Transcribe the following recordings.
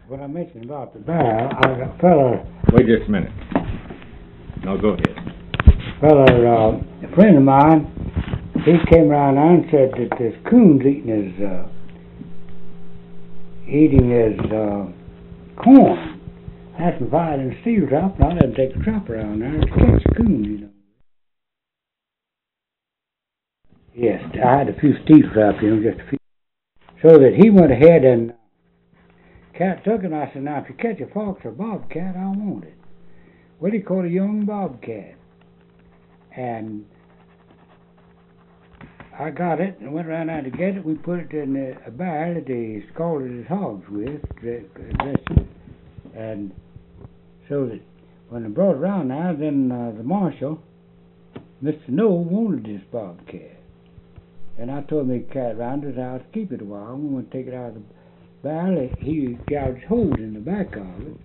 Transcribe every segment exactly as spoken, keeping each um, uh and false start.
What I mentioned about the barrel, I got a fella, Wait just a minute. No, go ahead. fella, uh, a friend of mine, he came around there and said that this coon's eating his, uh, eating his, uh, corn. I asked him if I had a steel trap, and I let him take a trap around there to catch the coon, you know. Yes, I had a few steel traps, you know, just a few. So that he went ahead and cat took it, and I said, now if you catch a fox or bobcat, I want it. Well, he caught a young bobcat. And I got it and went around there to get it. We put it in a, a barrel that they scalded his hogs with. And so that when they brought it around there, then uh, the marshal, Mister Noel, wanted this bobcat. And I told him he'd carry it around to his house, keep it a while. And when we take it out of the barrel, he gouged holes in the back of it.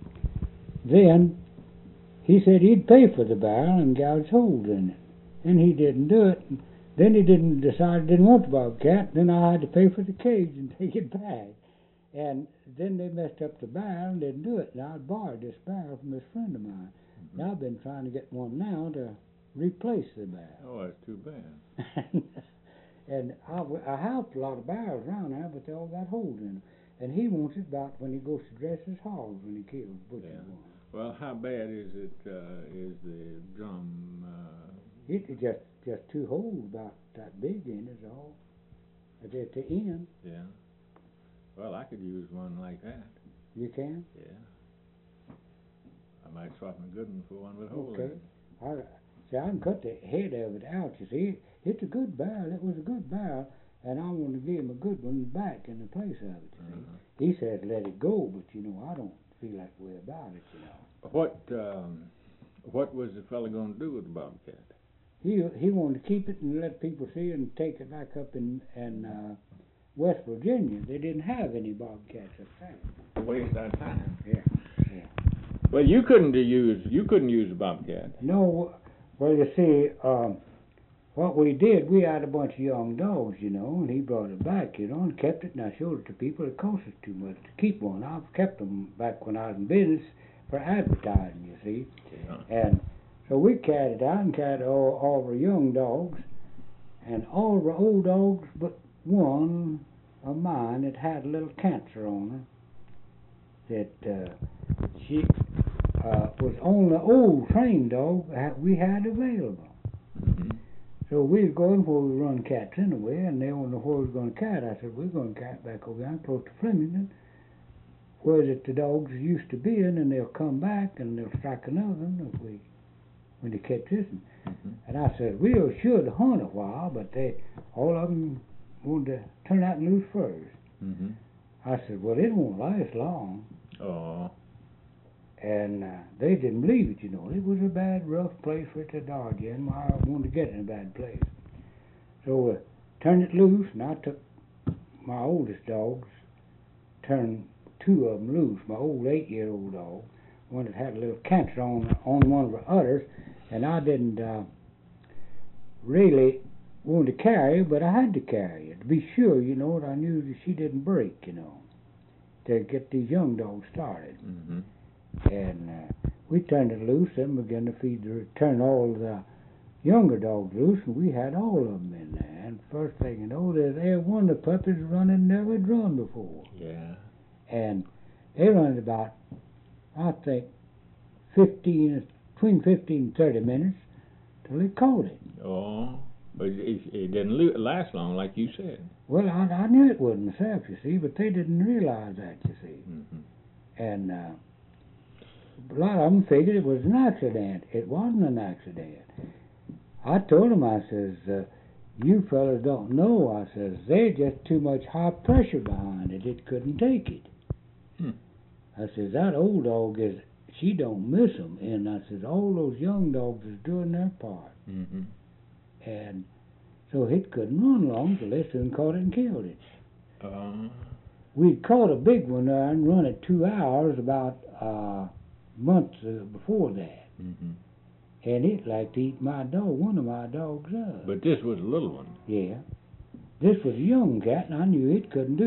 Then he said he'd pay for the barrel and gouge holes in it. And he didn't do it. Then he didn't decide he didn't want the bobcat. Then I had to pay for the cage and take it back. And then they messed up the barrel and didn't do it. And I borrowed this barrel from this friend of mine. Mm-hmm. And I've been trying to get one now to replace the barrel. Oh, that's too bad. And I, I have a lot of barrels around there, but they all got holes in them. And he wants it about when he goes to dress his hogs when he kills butcher yeah. one. Well, how bad is it? Uh, is the drum? Uh... It is just just two holes about that big in is all. At the end. Yeah. Well, I could use one like that. You can? Yeah. I might swap a good one for one with holes. Okay. I see. I can cut the head of it out. You see, it's a good barrel. It was a good barrel, and I want to give him a good one back in the place of it. You uh-huh. see, he says let it go, but you know I don't feel that way about it. You know. What um, what was the fella going to do with the bobcat? He he wanted to keep it and let people see it and take it back up in in uh, West Virginia. They didn't have any bobcats up there. Waste our time. Yeah, yeah. Well, you couldn't use you couldn't use a bobcat. No, well you see, um, what we did, we had a bunch of young dogs, you know, and he brought it back, you know, and kept it. And I showed it to people. It cost us too much to keep one. I've kept them back when I was in business for advertising, you see, yeah. and. So we carried it out and carried all, all our young dogs and all our old dogs but one of mine that had a little cancer on her that uh, she uh, was on the old trained dog that we had available. Mm-hmm. So we was going where we run cats anyway, and they didn't know where we was going to cat. I said, we're going to cat back over there close to Flemington, where that the dogs used to be in, and they'll come back and they'll strike another one if we when they catch this one. Mm-hmm. And I said, we should hunt a while, but they, all of them wanted to turn out and lose furs. Mm-hmm. I said, well, it won't last long. Oh. And uh, they didn't believe it, you know. It was a bad, rough place for it to dodge in. I wanted to get in a bad place. So uh, turned it loose, and I took my oldest dogs, turned two of them loose, my old eight-year-old dog, one that had a little cancer on, on one of her udders. And I didn't uh, really want to carry her, but I had to carry her to be sure, you know, that I knew that she didn't break, you know, to get these young dogs started. Mm-hmm. And uh, we turned it loose and began to feed the, turn all the younger dogs loose, and we had all of them in there. And first thing you know, there's there one of the puppies running never had run before. Yeah. And they run about, I think, fifteen. Between fifteen and thirty minutes till they caught it. Oh, but it, it didn't last long, like you said. Well, I, I knew it wasn't myself, you see, but they didn't realize that, you see. Mm-hmm. And uh, a lot of them figured it was an accident. It wasn't an accident. I told them, I says, uh, you fellas don't know, I says, there's just too much high pressure behind it. It couldn't take it. Hmm. I says, that old dog is... she don't miss them, and I said, all those young dogs is doing their part. Mm-hmm. And so it couldn't run long till they soon caught it and killed it. Uh, We'd caught a big one there and run it two hours about uh, months uh, before that. Mm-hmm. And it liked to eat my dog, one of my dogs up. But this was a little one. Yeah. This was a young cat, and I knew it couldn't do.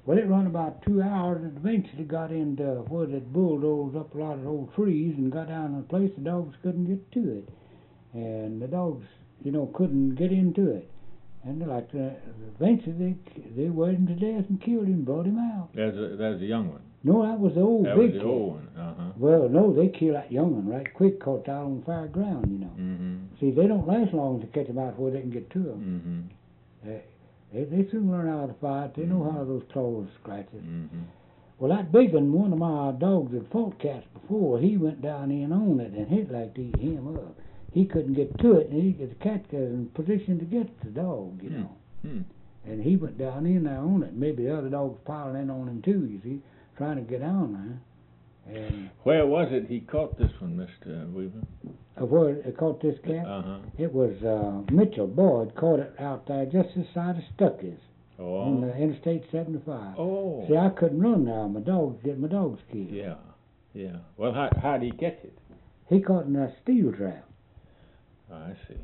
Well, it run about two hours and eventually got into where it bulldozed up a lot of old trees and got down to a place the dogs couldn't get to it. And the dogs, you know, couldn't get into it. And they like uh, eventually they they wet him to death and killed him, brought him out. That's a, that's a young one. No, that was the old That big was the cat. old one. Uh-huh. Well, no, they kill that young one right quick, caught out on fire ground, you know. Mm-hmm. See, they don't last long to catch them out where they can get to them. Mm-hmm. They, they, they soon learn how to fight. They know Mhm. how those claws scratches. Mm-hmm. Well, that big one, one of my dogs had fought cats before. He went down in on it and hit like to eat him up. He couldn't get to it, and he, the cat was in position to get the dog, you Hmm. know. Hmm. And he went down in there on it. Maybe the other dogs piling in on him too, you see, trying to get down there. And Where was it he caught this one, Mister Weaver? uh, where they caught this cat, Uh-huh. it was uh, Mitchell Boyd caught it out there just this side of Stuckey's on Oh. the Interstate seventy-five. Oh. See, I couldn't run now. My dogs get my dogs killed. Yeah. Yeah. Well, how how did he catch it? He caught in a steel trap. Oh, I see.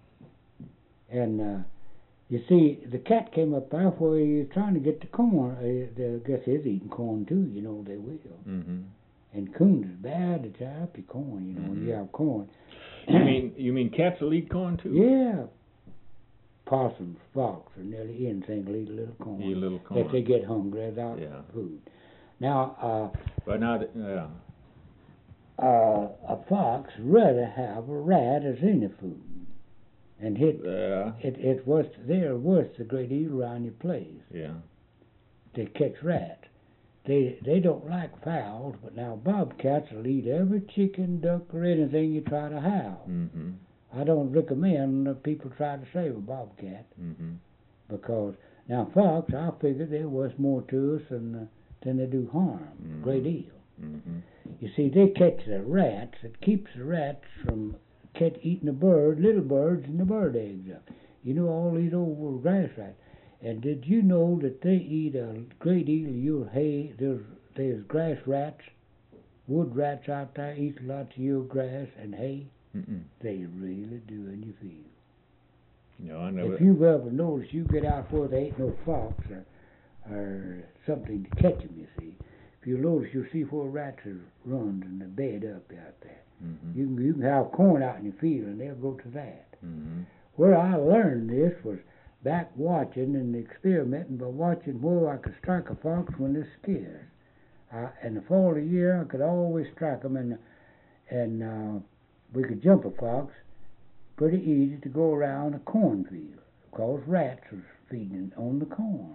And uh, you see, the cat came up there where he was trying to get the corn. Uh, the, I guess he's eating corn too, you know, they will. Mm-hmm. And coons is bad to tear up your corn, you know, when you Mhm. have corn. You mean you mean cats will eat corn too? Yeah. Possums, fox, or nearly anything will eat a little corn. Eat a little If they corn. get hungry without Yeah. food. Now, uh, But now, that, yeah. uh, a fox rather have a rat as any food. And it, Yeah. it, it was, they're worth a great deal around your place. Yeah. They catch rats. They they don't like fowls, but now bobcats will eat every chicken, duck, or anything you try to have. Mm-hmm. I don't recommend that people try to save a bobcat Mm-hmm. because now fox, I figure they're worth more to us than uh, than they do harm, Mhm. a great deal. Mm-hmm. You see, they catch the rats. It keeps the rats from catch eating the bird, little birds, and the bird eggs up. You know, all these old grass rats. And did you know that they eat a great deal of your hay? There's, there's grass rats, wood rats out there eat lots of your grass and hay. Mm-mm. They really do in your field. No, I never. If you've ever noticed, you get out where there ain't no fox or, or something to catch 'em, you see. If you notice, you'll see where rats are runs and they bed up out there. Mm-hmm. You can, you can have corn out in your field and they'll go to that. Mm-hmm. Where I learned this was back watching and experimenting by watching where I could strike a fox when they're scared. Uh, in the fall of the year, I could always strike 'em, and and uh, we could jump a fox pretty easy to go around a cornfield because rats was feeding on the corn.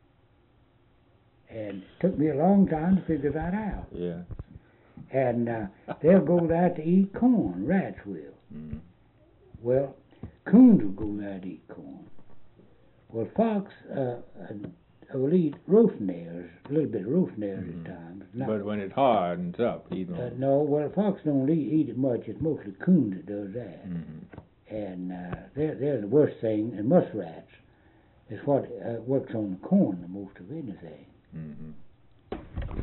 And it took me a long time to figure that out. Yeah. And uh, they'll go there to eat corn, rats will. Mm-hmm. Well, coons will go there to eat corn. Well, fox uh, uh, will eat roast nails, a little bit of roast nails Mhm. at times. Not, But when it hardens up, he uh, don't. no, well, fox don't eat, eat it much. It's mostly coons that does that. Mm-hmm. And uh, they're, they're the worst thing. And muskrats is what uh, works on the corn the most of anything. Mm-hmm.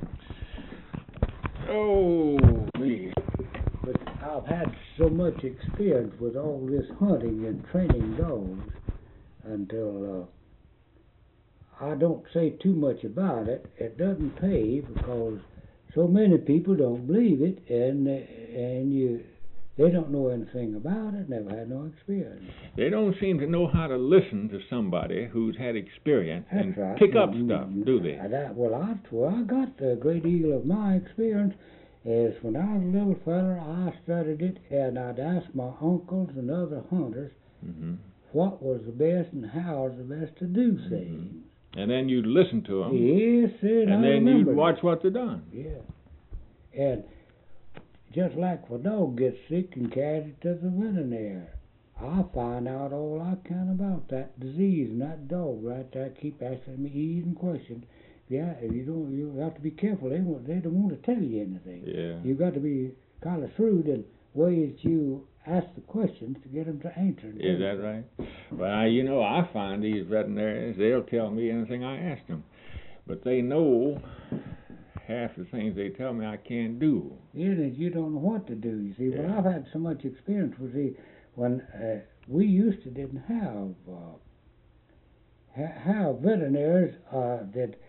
Oh, me. But I've had so much experience with all this hunting and training dogs until uh, I don't say too much about it. It doesn't pay because so many people don't believe it, and and you they don't know anything about it. Never had no experience. They don't seem to know how to listen to somebody who's had experience That's and right. pick up Mm, stuff, do they? I, that, well, I well, I got a great deal of my experience. Is when I was a little fella, I studied it, and I'd ask my uncles and other hunters Mm-hmm. what was the best and how was the best to do things. And then you'd listen to them, Yes, sir. and I then remember you'd that. watch what they done. Yeah. And just like if a dog gets sick and carries it to the veterinarian, I find out all I can about that disease and that dog right there. Keep asking me easy questions. Yeah, if you don't, you have to be careful. They won't, they don't want to tell you anything. Yeah. You got to be kind of shrewd in ways you ask the questions to get them to answer. Is that right? Well, I, you know, I find these veterinarians, they'll tell me anything I ask them. But they know half the things they tell me I can't do. Yeah, that you don't know what to do. You see, well, Yeah. I've had so much experience with the when uh, we used to didn't have uh, ha- have veterinarians uh, that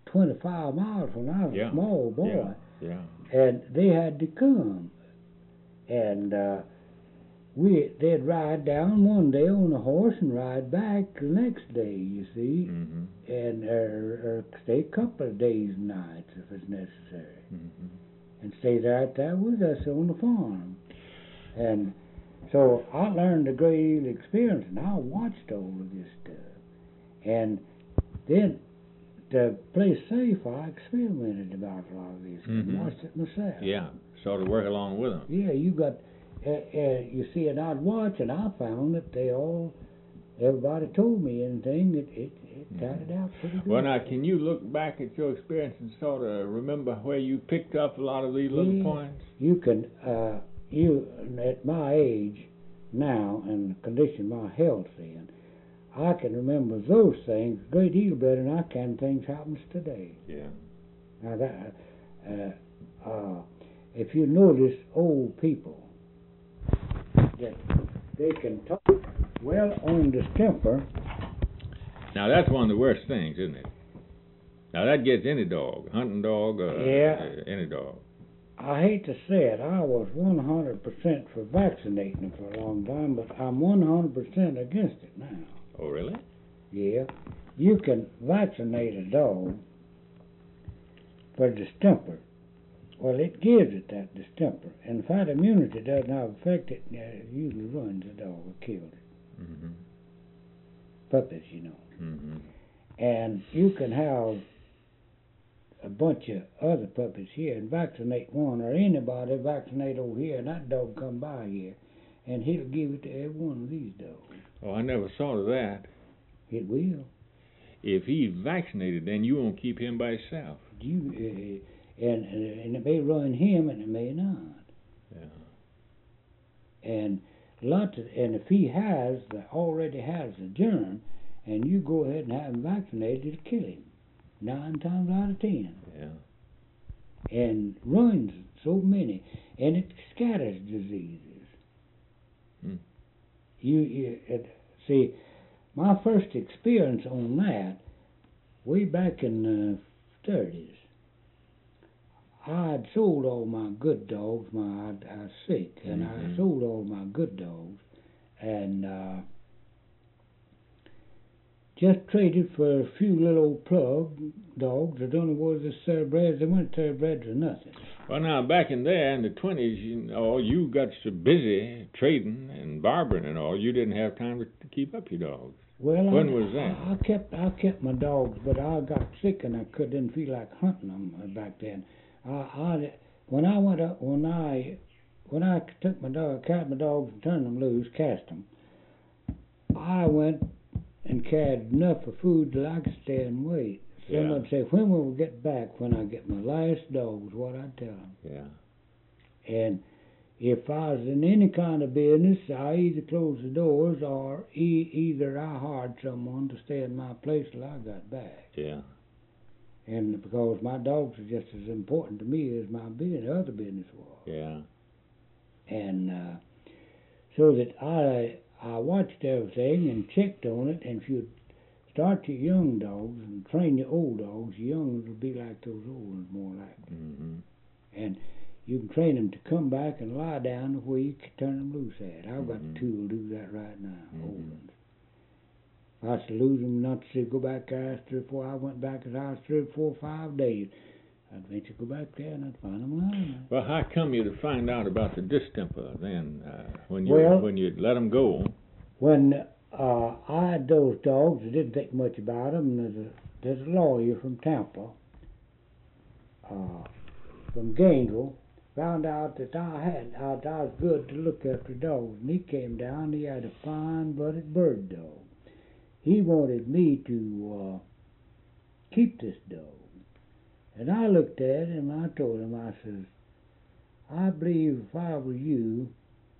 twenty-five miles when I was Yeah. a small boy. Yeah. Yeah. And they had to come. And uh, we they'd ride down one day on a horse and ride back the next day, you see. Mm-hmm. And or, or stay a couple of days and nights if it's necessary. Mm-hmm. And stay right there with us on the farm. And so I learned a great deal of experience, and I watched all of this stuff. And then to play safe, I experimented about a lot of this Mhm. and watched it myself. Yeah, sort of work along with them. Yeah, you got, uh, uh, you see, and I'd watch, and I found that they all, everybody told me anything, it, it, it tied it out pretty good. Well, now, can you look back at your experience and sort of remember where you picked up a lot of these little Yeah. points? You can, uh, you, at my age now, and the condition my health's in, I can remember those things a great deal better than I can things happens today. Yeah. Now that, uh, uh, if you notice old people, that they can talk well on distemper. Now, that's one of the worst things, isn't it? Now, that gets any dog, hunting dog, uh, Yeah. uh, any dog. I hate to say it, I was one hundred percent for vaccinating them for a long time, but I'm one hundred percent against it now. Oh, really? Yeah, you can vaccinate a dog for distemper. Well, it gives it that distemper. And if that immunity doesn't have effect, it uh, usually runs the dog or kills it. Mm-hmm. Puppies, you know. Mm-hmm. And you can have a bunch of other puppies here and vaccinate one, or anybody vaccinate over here, and that dog come by here, and he'll give it to every one of these dogs. Oh, I never thought of that. It will. If he's vaccinated, then you won't keep him by himself. You uh, and and it may run him, and it may not. Yeah. And lots of, and if he has the, already has the germ, and you go ahead and have him vaccinated, it'll kill him nine times out of ten. Yeah. And runs so many, and it scatters diseases. Hmm. You, you it, see, my first experience on that, way back in the thirties, I had sold all my good dogs. My I, I was sick, and Mhm. I sold all my good dogs, and uh, just traded for a few little old plug dogs that only was the thoroughbreds. They weren't thoroughbreds or nothing. Well, now, back in there in the twenties, you know, you got so busy trading and barbering and all, you didn't have time to, to keep up your dogs. Well, When I, was that? I, I kept I kept my dogs, but I got sick and I could didn't feel like hunting them back then. I, I when I went up when I when I took my dog, caught my dogs and turned them loose, cast them. I went and carried enough of food that I could stay and wait. Someone Yeah. say, "When will we get back?" When I get my last dogs, what I tell them. Yeah. And if I was in any kind of business, I either closed the doors or e- either I hired someone to stay in my place till I got back. Yeah. And because my dogs are just as important to me as my business, other business was. Yeah. And uh, so that I I watched everything and checked on it. And if you start your young dogs and train your old dogs, your young ones will be like those old ones, more like. Mm-hmm. And you can train them to come back and lie down where you can turn them loose at. I've got Mhm. the tool to do that right now, Mhm. old ones. If I was to lose them, not to say go back there after three or four, I went back as I was three or four or five days. I'd venture to go back there and I'd find them lying. Well, how come you to find out about the distemper then, uh, when you Well- when you let them go? When uh, I had those dogs, I didn't think much about them. There's a, there's a lawyer from Tampa, uh, from Gainesville, found out that I had I, I was good to look after dogs, and he came down. He had a fine-blooded bird dog. He wanted me to uh, keep this dog, and I looked at him. And I told him, I says, I believe if I were you,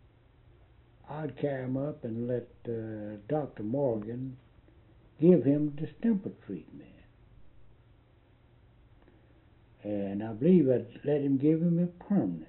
I'd carry him up and let uh, Doctor Morgan give him distemper treatment. And I believe I'd let him give him it permanent.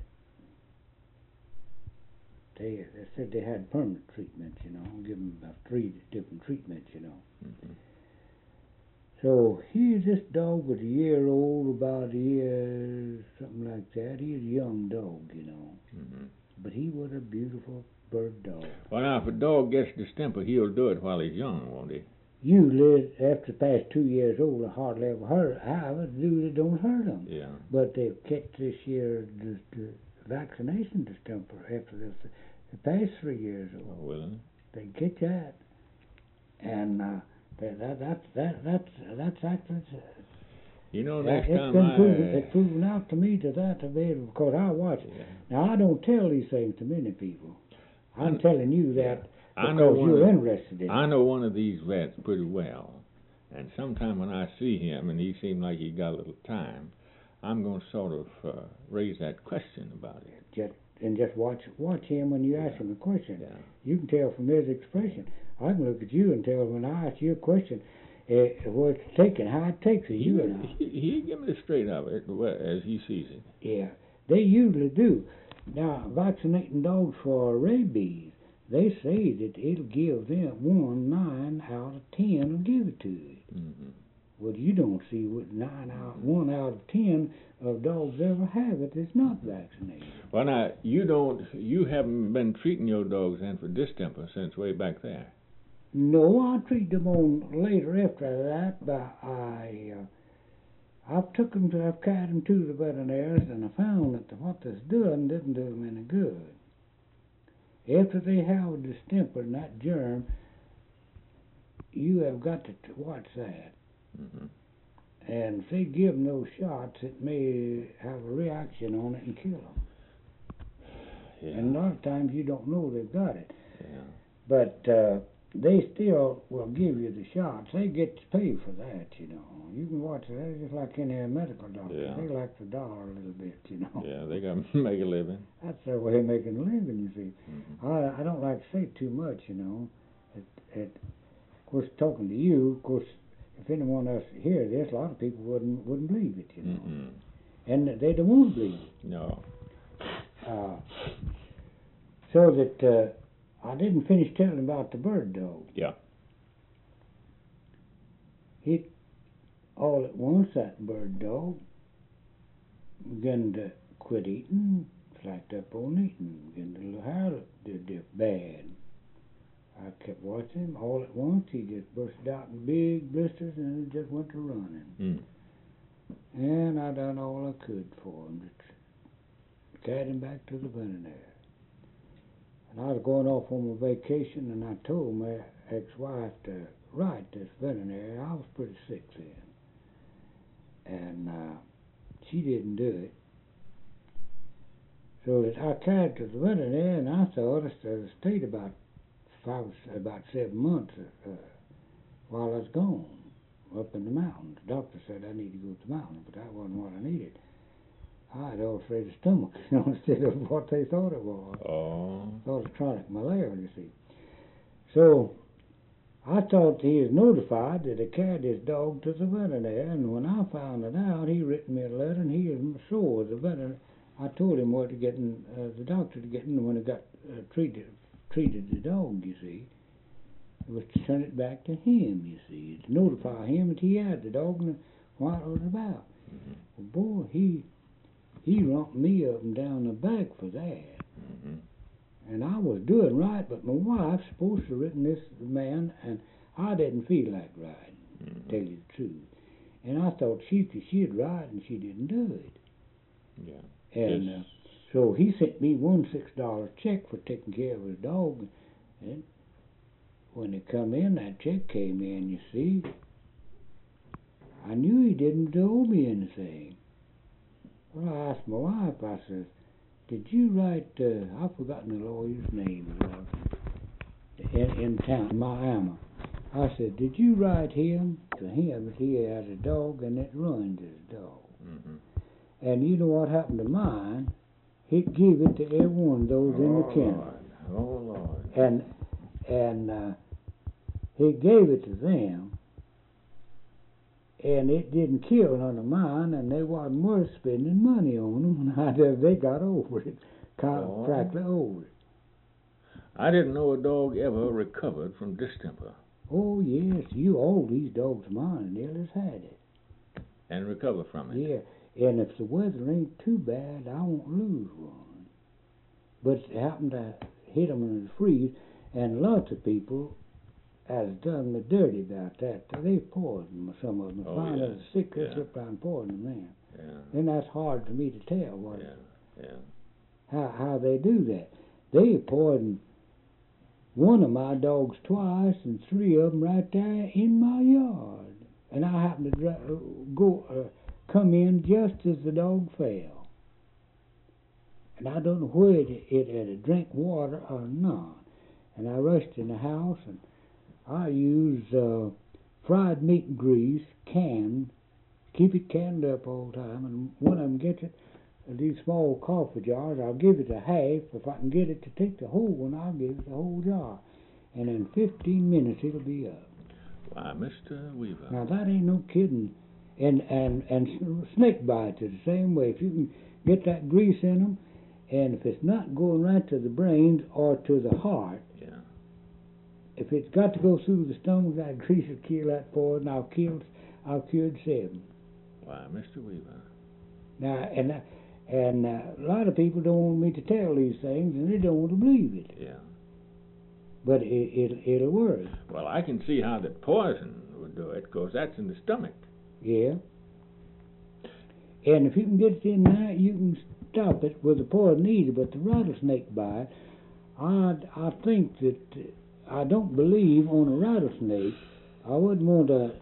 They, they said they had permanent treatments, you know, give him about three different treatments, you know. Mm-hmm. So he's this dog was a year old, about a year, something like that. He's a young dog, you know. Mm-hmm. But he was a beautiful bird dog. Well, now, if a dog gets distemper, he'll do it while he's young, won't he? Usually, after past two years old, I hardly ever hurt. However, usually don't hurt them. Yeah. But they catch this year the, the vaccination distemper after this, the past three years old. Oh, will They get that, and uh, that that that that that's that's actually. You know, Yeah, next it's time been I... proven, it's proven out to me to that to be able, because I watch it. Yeah. Now I don't tell these things to many people. I'm I- telling you that I know because one you're of- interested in I it. know one of these vets pretty well, and sometime when I see him and he seemed like he got a little time, I'm going to sort of uh, raise that question about it. Just and just watch watch him when you ask him a question. Yeah. You can tell from his expression. I can look at you and tell when I ask you a question, uh, what it's taking, how it takes it. He, You and I. he, he give me the straight of it well, as he sees it. Yeah, they usually do. Now, vaccinating dogs for rabies, they say that it'll give them one nine out of ten will give it to it. Mm-hmm. Well, you don't see what nine out, one out of ten of dogs ever have it that's not vaccinated. Well, now, you don't, you haven't been treating your dogs then for distemper since way back there. No, I treat them on later after that, but I, uh, I've took them to, I've carried them to the veterinarians, and I found that what this doing didn't do them any good. After they have a distemper and that germ, you have got to t- watch that. Mm-hmm. And if they give them those shots, it may have a reaction on it and kill them. Yeah. And a lot of times you don't know they've got it. Yeah. But uh, they still will give you the shots. They get to pay for that, you know. You can watch it. They're just like any medical doctor. Yeah. They like the dollar a little bit, you know. Yeah, they got to make a living. That's their way of making a living, you see. Mm-hmm. I, I don't like to say too much, you know. It, it, of course, talking to you, of course, if anyone else hear this, a lot of people wouldn't wouldn't believe it, you know. Mm-hmm. And they don't want to believe it. No. Uh, so that uh, I didn't finish telling about the bird dog. Yeah. He, all at once, that bird dog began to quit eating, slacked up on eating, began to look how did dip bad. I kept watching him. All at once, he just bursted out in big blisters and he just went to running. Mm. And I done all I could for him to carry him back to the veterinary. And I was going off on my vacation, and I told my ex-wife to write this veterinary. I was pretty sick then. And uh, she didn't do it. So that I carried to the veterinary, and I thought I stayed about five, about seven months uh, while I was gone up in the mountains. The doctor said I need to go to the mountains, but that wasn't what I needed. I had all afraid of stomach, you know, instead of what they thought it was. Oh. Thought it was chronic malaria, you see. So I thought he was notified that I carried this dog to the veterinary, and when I found it out, he written me a letter, and he was sore. The veterinary, I told him what to get in, uh, the doctor to get in when he got uh, treated treated the dog, you see. It was to send it back to him, you see, to notify him that he had the dog and what it was about. Mm-hmm. Well, boy, he he lumped me up and down the back for that. Mm-hmm. And I was doing right, but my wife's supposed to have written this man, and I didn't feel like riding, Mm-hmm. to tell you the truth. And I thought she she'd ride, and she didn't do it. Yeah. And Yes. uh, so he sent me one six dollar check for taking care of his dog. And when it come in, that check came in, you see. I knew he didn't owe me anything. Well, I asked my wife, I said, did you write, uh, I've forgotten the lawyer's name uh, in, in town, Miami. I said, did you write him to him that he had a dog and it ruined his dog? Mm-hmm. And you know what happened to mine? He gave it to every one of those in the Oh, kennel. Lord. Oh, Lord. And, and uh, he gave it to them. And it didn't kill none of mine, and they wasn't worth spending money on them. And I, they got over it, kind of Oh. practically over it. I didn't know a dog ever recovered from distemper. Oh, yes, you all these dogs of mine, they'll just had it. And recover from it. Yeah, and if the weather ain't too bad, I won't lose one. But it happened to hit them in the freeze, and lots of people has done me dirty about that. They poisoned some of them. Oh, Find yeah. out sick, they Yeah. slip around and poison them. Yeah. And that's hard for me to tell what Yeah. Yeah. how how they do that. They poisoned one of my dogs twice, and three of them right there in my yard. And I happened to dra- go uh, come in just as the dog fell. And I don't know whether it, it had a drink water or not. And I rushed in the house, and I use uh, fried meat grease, canned, keep it canned up all the time. And one of them gets it, uh, these small coffee jars, I'll give it a half. If I can get it to take the whole one, I'll give it the whole jar. And in fifteen minutes, it'll be up. Why, Mister Weaver. Now, that ain't no kidding. And, and, and snake bites are the same way. If you can get that grease in them, and if it's not going right to the brains or to the heart, Yeah. if it's got to go through the stomach, that grease will kill that poison. I've killed, I've cured seven. Why, Mister Weaver. Now, and uh, and uh, a lot of people don't want me to tell these things, and they don't want to believe it. Yeah. But it, it it'll work. Well, I can see how the poison would do it, because that's in the stomach. Yeah. And if you can get it in there, you can stop it with the poison easy. But the rattlesnake bite, I I think that uh, I don't believe on a rattlesnake. I wouldn't want to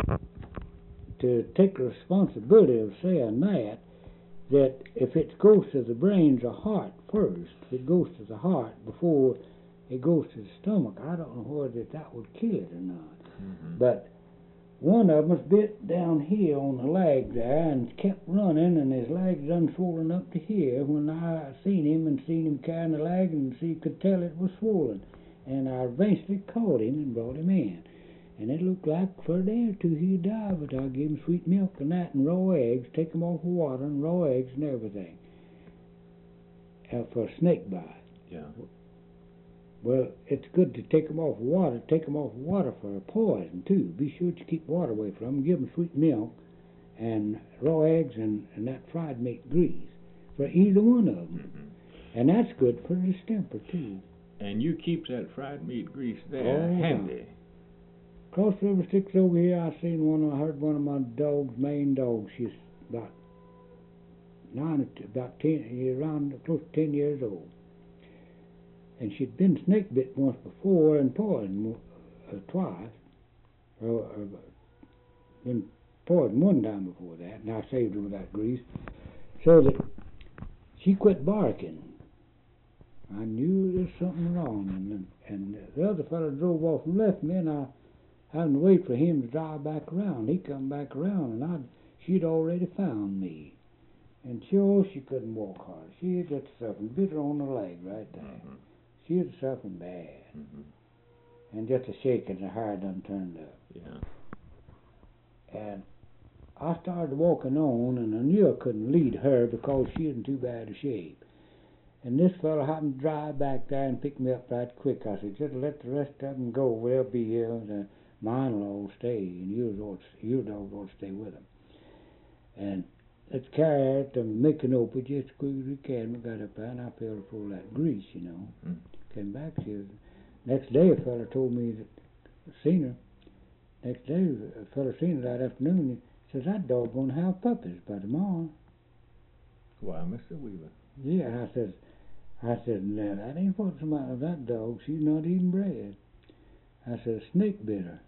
to take the responsibility of saying that that if it goes to the brains or heart first, if it goes to the heart before it goes to the stomach, I don't know whether that would kill it or not. Mm-hmm. But one of them was bit down here on the leg there and kept running, and his legs done swollen up to here. When I seen him and seen him carrying the leg, and see could tell it was swollen, and I eventually caught him and brought him in. And it looked like for a day or two he'd die, but I gave him sweet milk and that and raw eggs, take him off of water and raw eggs and everything uh, for a snake bite. Yeah. Well, it's good to take them off of water. Take them off of water for a poison, too. Be sure to keep water away from them. Give them sweet milk and raw eggs and, and that fried meat grease for either one of them. Mm-hmm. And that's good for the distemper, too. And you keep that fried meat grease there Oh, handy. Cross River Sticks over here, I seen one, I heard one of my dogs, main dogs. She's about nine, about ten, around close to ten years old. And she'd been snake bit once before and poisoned uh, twice. Or, or been poisoned one time before that, and I saved her with that grease. So that she quit barking. I knew there was something wrong, and, and the other fellow drove off and left me, and I having to wait for him to drive back around. He come back around, and I'd, she'd already found me. And sure, she couldn't walk hard. She had got suffering, bit her on the leg right there. Mm-hmm. She was suffering bad. Mm-hmm. And just a shaking, her hair done turned up. Yeah. And I started walking on, and I knew I couldn't lead her because she was in too bad a shape. And this fellow happened to drive back there and pick me up right quick. I said, just let the rest of them go. They'll be here. The mine will all stay, and yours ought to, your dog ought to stay with them. And let's carry her to Micanopy just as quick as we can. We got up there, and I filled her full of that grease, you know. Mm. Came back, she was, next day a fellow told me that, seen her. Next day a fellow seen her that afternoon. He says, that dog gonna have puppies by tomorrow. Why, Mister Weaver. Yeah, I says, I said, no, that ain't what's the matter with that dog. She's not even bred. I said, a snake bit her.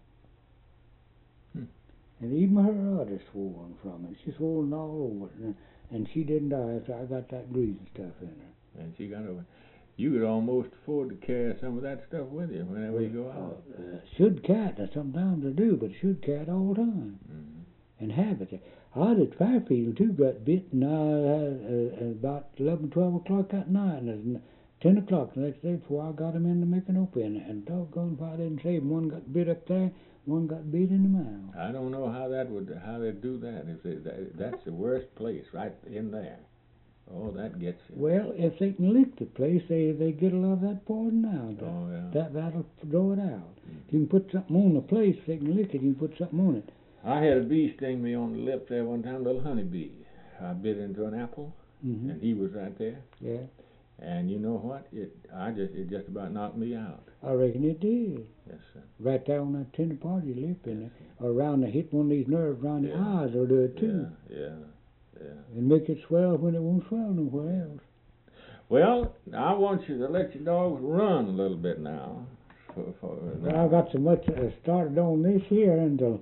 Hmm. And even her udder swollen from it. She's swollen all over it. And, and she didn't die after I got that grease and stuff in her. And she got over. You could almost afford to carry some of that stuff with you whenever you go out. Uh, should cat. Now, sometimes I do, but should cat all the time. Mm-hmm. And have it. I at Fairfield, too, got bit, and I, uh, uh, about eleven, twelve o'clock that night, and it was ten o'clock the next day before I got him in the Micanopy, and, and doggone if I didn't save him. One got bit up there, one got bit in the mouth. I don't know how that would, how they'd do that. If they, that, that's the worst place, right in there. Oh, that gets you. Well, if they can lick the place, they they get a lot of that poison out. Oh, yeah. That that'll draw it out. Mm. If you can put something on the place, if they can lick it. You can put something on it. I had a bee sting me on the lip there one time, a little honeybee. I bit into an apple, Mm-hmm. and he was right there. Yeah, And you know what? It I just it just about knocked me out. I reckon it did. Yes, sir. Right there on that tender part of your lip, and around the hit one of these nerves around your Yeah. eyes will do it too, Yeah, yeah, yeah. and make it swell when it won't swell nowhere else. Well, I want you to let your dogs run a little bit now. For, for, Well, I got so much uh, started on this here until.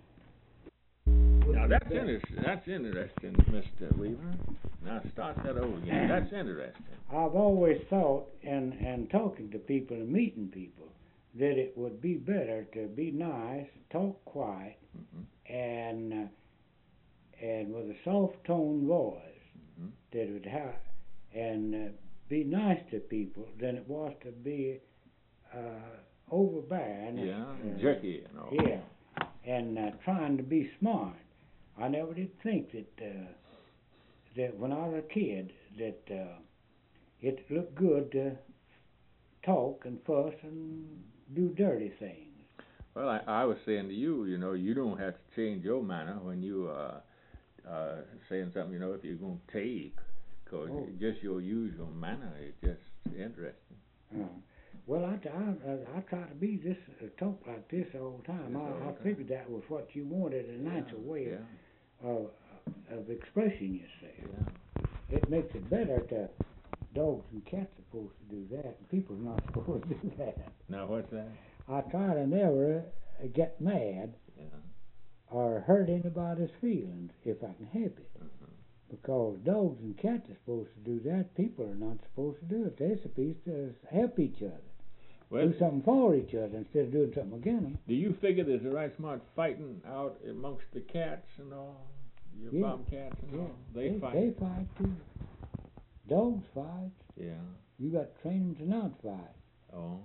Now that's inter- that's interesting, Mister Weaver. Now start that over again. That's interesting. I've always thought, and and talking to people and meeting people, that it would be better to be nice, talk quiet, Mm-hmm. and uh, and with a soft tone voice Mm-hmm. that would have and uh, be nice to people than it was to be uh, overbearing. Yeah, uh, jerky and all. Yeah, and uh, trying to be smart. I never did think that uh, that when I was a kid that uh, it looked good to talk and fuss and do dirty things. Well, I, I was saying to you, you know, you don't have to change your manner when you uh, uh, saying something. You know, if you're going to tape, because Oh. just your usual manner is just interesting. Uh, well, I, I, I, I try to be this uh, talk like this all the time. This I, all the I time. figured that was what you wanted, a Yeah, natural way Yeah, of, of of expressing yourself. yeah. It makes it better to dogs and cats are supposed to do that, and people are not supposed to do that. Now what's that? I try to never uh, get mad Yeah. or hurt anybody's feelings if I can help it. Mhm. Because dogs and cats are supposed to do that, people are not supposed to do it. They're supposed to help each other, Well, do something for each other instead of doing something against them. do you figure there's a right smart fighting out amongst the cats and all? Your Yeah, bobcats and yeah. all? They, fight. They fight too. Dogs fight. Yeah. You got to train them to not fight. Oh.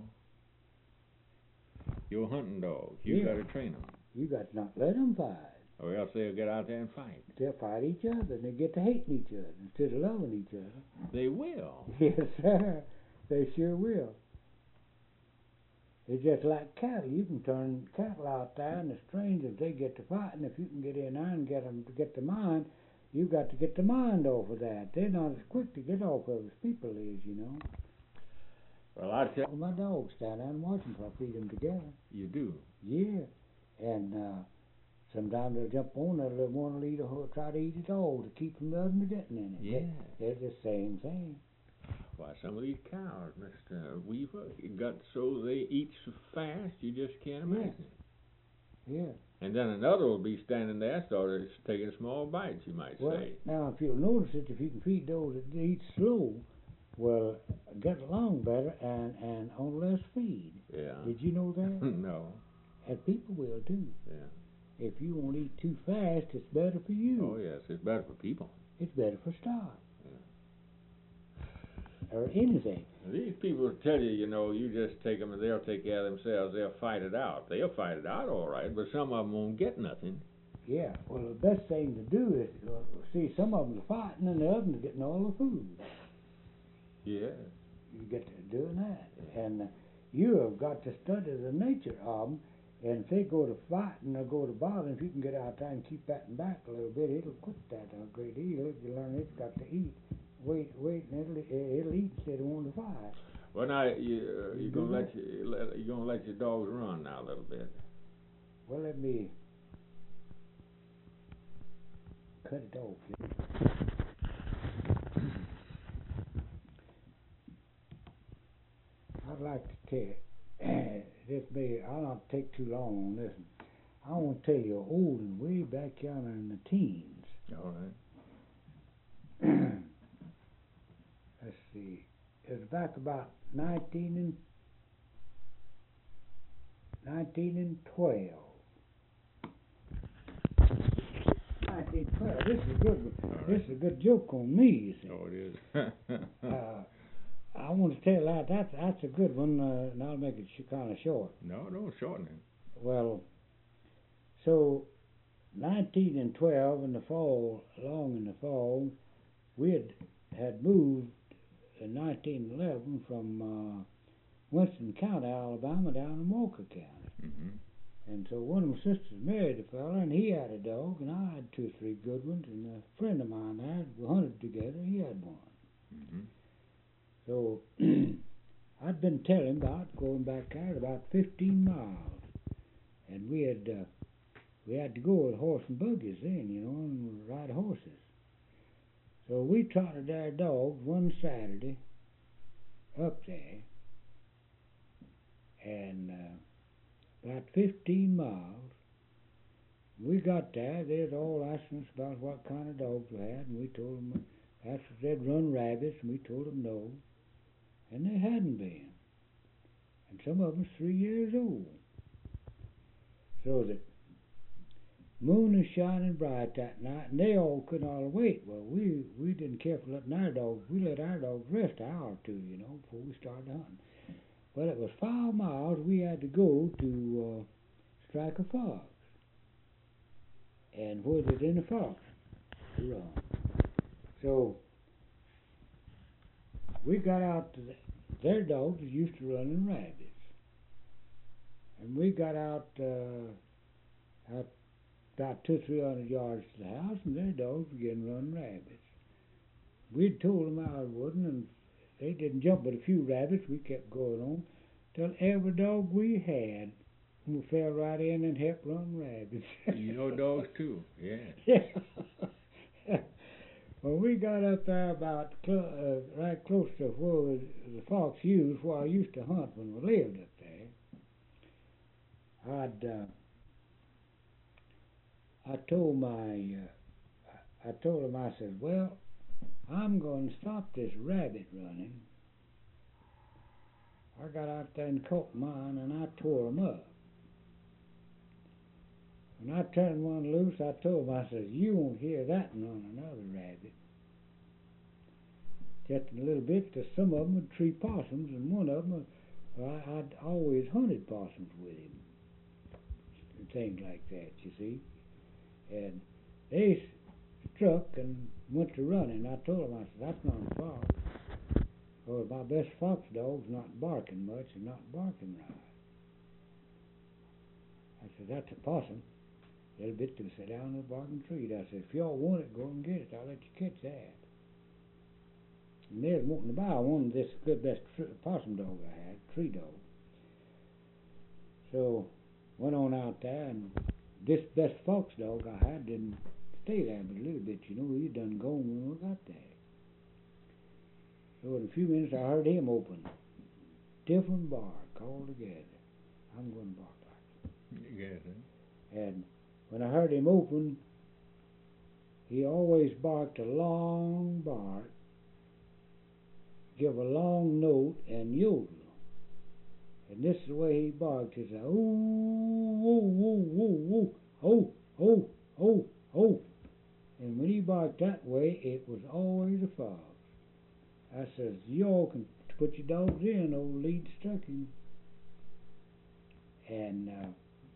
Your hunting dogs, you Yeah. got to train them, You got to not let them fight. or else they'll get out there and fight. They'll fight each other, and they get to hating each other instead of loving each other. They will. Yes, sir. They sure will. It's just like cattle. You can turn cattle out there, and the strangers, they get to fighting. If you can get in there and get them to get the mind, you got to get the mind off of that. They're not as quick to get off of as people is, you know. Well, I tell Well, my dogs stand there and watch them till I feed them together. you do. Yeah. And uh, sometimes they'll jump on there, they'll want to eat a whole, try to eat it all to keep from the other getting in it. Yeah. They, they're the same thing. Why, some of these cows, Mister Weaver, it got so they eat so fast you just can't imagine it. Yeah. And then another will be standing there, sort of taking small bites, you might Well, say. now if you'll notice it, if you can feed those that eat slow, will get along better and, and on less feed. Yeah. Did you know that? No. And people will too. Yeah. If you won't eat too fast, it's better for you. Oh yes, it's better for people. It's better for stock. Yeah. Or anything. These people tell you, you know, you just take them and they'll take care of themselves. They'll fight it out. They'll fight it out all right, but some of them won't get nothing. Yeah. Well, the best thing to do is, uh, see, some of them are fighting and the others are getting all the food. Yeah. You get to doing that. And uh, you have got to study the nature of them. And if they go to fighting or go to bothering, if you can get out there and keep batting back a little bit, it'll quit that a great deal. If you learn it's got to eat. Wait, wait, and it'll, it'll eat instead of wanting to fight. Well, now you uh, You you do gonna let that. you let, you gonna let your dogs run now a little bit. Well, let me cut it off. I'd like to tell this may I'll not take too long on this one. I want to tell you an old one way back yonder in the teens. All right. Let's see. It was back about nineteen and nineteen and twelve. Nineteen twelve. This is a good one. All This is a good joke on me, you see. Oh, it is. Uh, I want to tell that that's that's a good one, uh, and I'll make it sh- kind of short. no, don't shorten it. Well, so nineteen and twelve in the fall, along in the fall, we had had moved in nineteen eleven from uh, Winston County, Alabama, down to Mocha County. Mm-hmm. And so one of my sisters married a fella, and he had a dog, and I had two or three good ones, and a friend of mine there, we hunted together, he had one. Mm-hmm. So I'd been telling about going back there about fifteen miles, and we had uh, we had to go with horse and buggies then, you know, and ride horses. So we trotted our dogs one Saturday up there, and uh, about fifteen miles. We got there, they'd all asking us about what kind of dogs we had, and we told them, asked if they'd run rabbits, and we told them no. And they hadn't been. And some of them three years old. So the moon is shining bright that night, and they all couldn't all wait. Well, we, we didn't care for letting our dogs, we let our dogs rest an hour or two, you know, before we started hunting. Well, it was five miles we had to go to uh, strike a fox. And where was in the fox to run. So we got out to the, their dogs was used to running rabbits. And we got out, uh, out about two or three hundred yards to the house, and their dogs began running rabbits. We'd told them I wouldn't, and they didn't jump but a few rabbits. We kept going on till every dog we had we fell right in and helped run rabbits. You know dogs too, yeah. Yeah. Well, we got up there about cl- uh, right close to where the fox used, where I used to hunt when we lived up there. I'd, uh, I told my, uh, I told him, I said, well, I'm going to stop this rabbit running. I got out there and caught mine, and I tore them up. When I turned one loose, I told him, I said, you won't hear that one on another rabbit. Just a little bit, because some of them would tree possums, and one of them, well, I, I'd always hunted possums with him. And things like that, you see. And they struck and went to running. I told him, I said, that's not a fox. Well, my best fox dog's not barking much and not barking right. I said, that's a possum. A little bit to sit down in the barking tree. I said, if y'all want it, go and get it. I'll let you catch that. And they was wanting to buy one of this good best tr- possum dog I had, tree dog. So went on out there, and this best fox dog I had didn't stay there but a little bit, you know. He done gone when we got there. So in a few minutes I heard him open. Different bark altogether. I'm going to bark like that. Yes, eh? And when I heard him open, he always barked a long bark, give a long note, and yodel. And this is the way he barked. He said, oh, oh, oh, oh, oh, oh, oh, oh. And when he barked that way, it was always a fox. I says, y'all can put your dogs in, old lead struck him. And uh,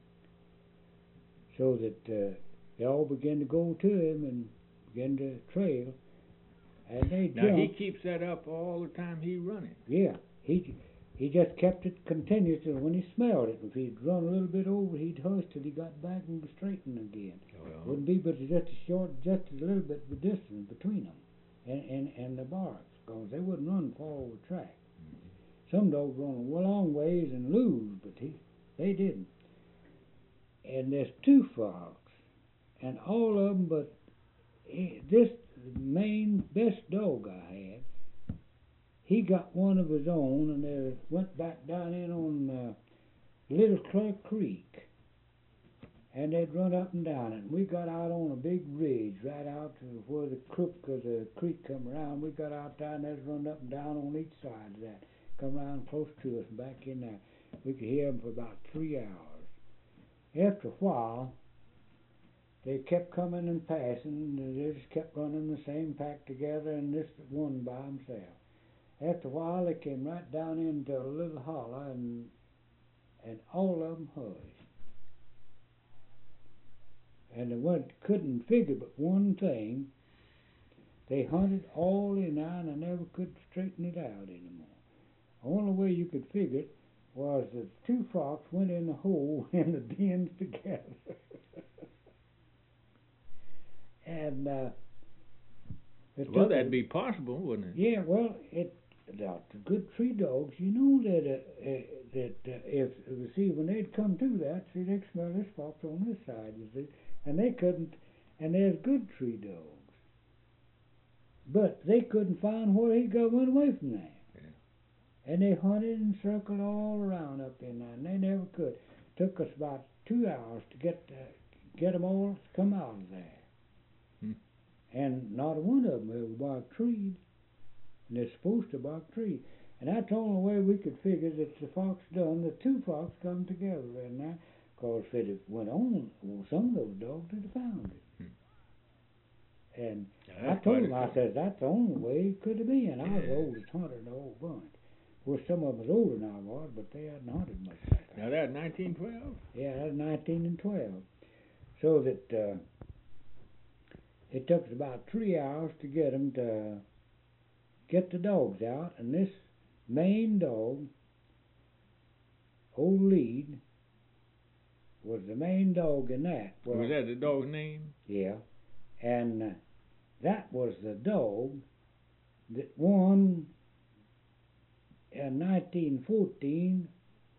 so that uh, they all began to go to him and began to trail. And they Now he jumped. keeps that up all the time he running. Yeah, he he just kept it continuous, and when he smelled it, if he'd run a little bit over, he'd hush till he got back and was straightened again. Well, Wouldn't be but just a short, just a little bit of distance between them and, and, and the barks, because they wouldn't run far over the track. mm-hmm. Some dogs run a long ways and lose, but he, they didn't. And there's two fox, and all of them, but he, this main best dog I had, he got one of his own, and they went back down in on uh, Little Clark Creek, and they'd run up and down it. And we got out on a big ridge right out to where the crook of the creek come around. We got out there, and they'd run up and down on each side of that, come around close to us and back in there. We could hear them for about three hours. After a while, they kept coming and passing, and they just kept running the same pack together, and this one by himself. After a while, they came right down into a little hollow, and and all of them hushed. And they went, couldn't figure but one thing, They hunted all in there and I never could straighten it out anymore. The only way you could figure it was that two fox went in the hole in the dens together. and uh, it Well, took that'd a- be possible, wouldn't it? Yeah, well, it the the good tree dogs, you know that uh, uh, that uh, if uh, see when they'd come to that, see they smell this fox on this side, you see, and they couldn't, and there's good tree dogs, but they couldn't find where he got went away from there. Yeah. And they hunted and circled all around up in there, and they never could. Took us about two hours to get uh, get them all to come out of there, Hmm. and not one of them ever barked treed. And they're supposed to bark tree. And that's the only way we could figure that the fox done, the two fox come together in there. Because if it went on, well, some of those dogs would have found it. Hmm. And Yeah, I that's told quite him, a I story. said, that's the only way it could have been. I was the Yeah. oldest hunter in the whole bunch. Well, some of them was older than I was, but they hadn't hunted much like I Now that nineteen twelve. Yeah, that was nineteen and twelve. So that uh, it took us about three hours to get them to get the dogs out, and this main dog, old Lead, was the main dog in that. Well, Was that the dog's name? yeah, and uh, that was the dog that won in nineteen fourteen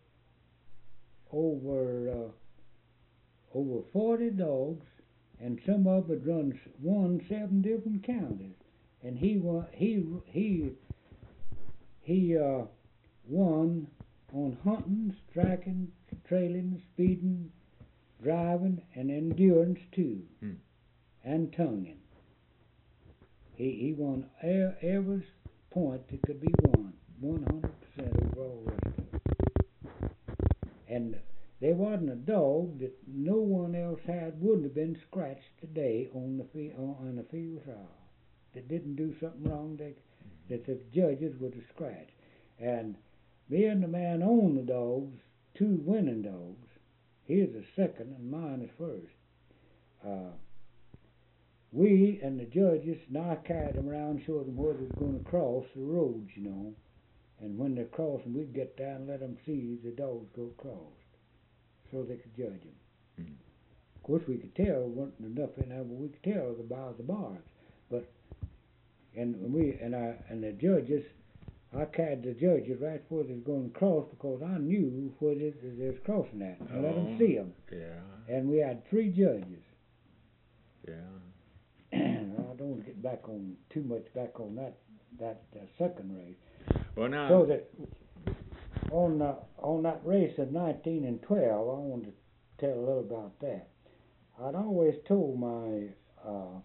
over uh, over forty dogs, and some of it run won seven different counties. And he won. He he he uh, won on hunting, striking, trailing, speeding, driving, and endurance too, Hmm. and tonguing. He he won e- every point that could be won, one hundred percent over all the rest of it. And there wasn't a dog that no one else had wouldn't have been scratched today on the fi- on the field trial. That didn't do something wrong, they, that the judges would have scratched. And me and the man owned the dogs, two winning dogs. His is second and mine is first. Uh, we and the judges, and I carried them around, showed them where they was going to cross the roads, you know. And when they're crossing, we'd get down and let them see the dogs go across, so they could judge them. Hmm. Of course, we could tell there wasn't enough in there, but we could tell by the bars. But and we and I and the judges, I carried the judges right where they was going to cross because I knew where they, they was crossing at, and let them Oh, see them. Yeah. And we had three judges. Yeah. I don't want to get back on too much back on that that uh, second race. Well, now. So that on uh, on that race of nineteen and twelve, I wanted to tell a little about that. I'd always told my uh,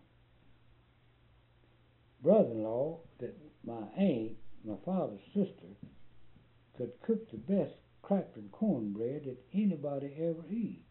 brother-in-law that my aunt, my father's sister, could cook the best cracked cornbread that anybody ever eat.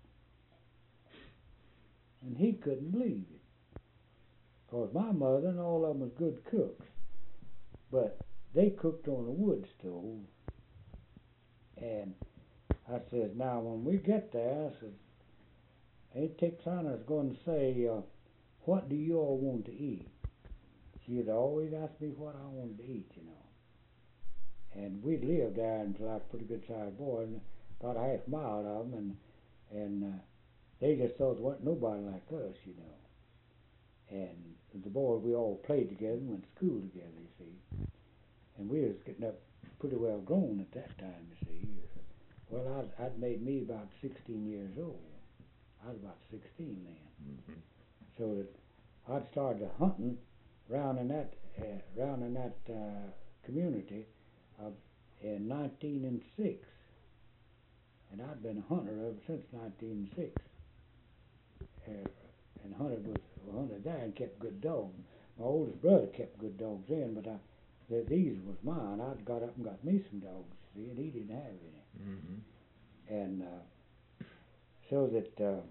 And he couldn't believe it. Because my mother and all of them was good cooks. But they cooked on a wood stove. And I said, now when we get there, I said, Aunt Texana's going to say, uh, what do you all want to eat? She'd always ask me what I wanted to eat, you know. And we lived there until I was a pretty good sized boy, and about a half mile of them, and and uh, they just thought there wasn't nobody like us, you know. And the boys, we all played together and went to school together, you see. And we was getting up pretty well grown at that time, you see. Well, I'd, I'd made me about sixteen years old. I was about sixteen then. Mm-hmm. So that I'd started hunting around in that uh, around in that uh, community of in nineteen and six, and I'd been a hunter ever since nineteen and six. Uh, and hunted with hunted there and kept good dogs. My oldest brother kept good dogs in, but I, the, these was mine. I'd got up and got me some dogs, see, and he didn't have any. Mm-hmm. And uh, so that. Uh,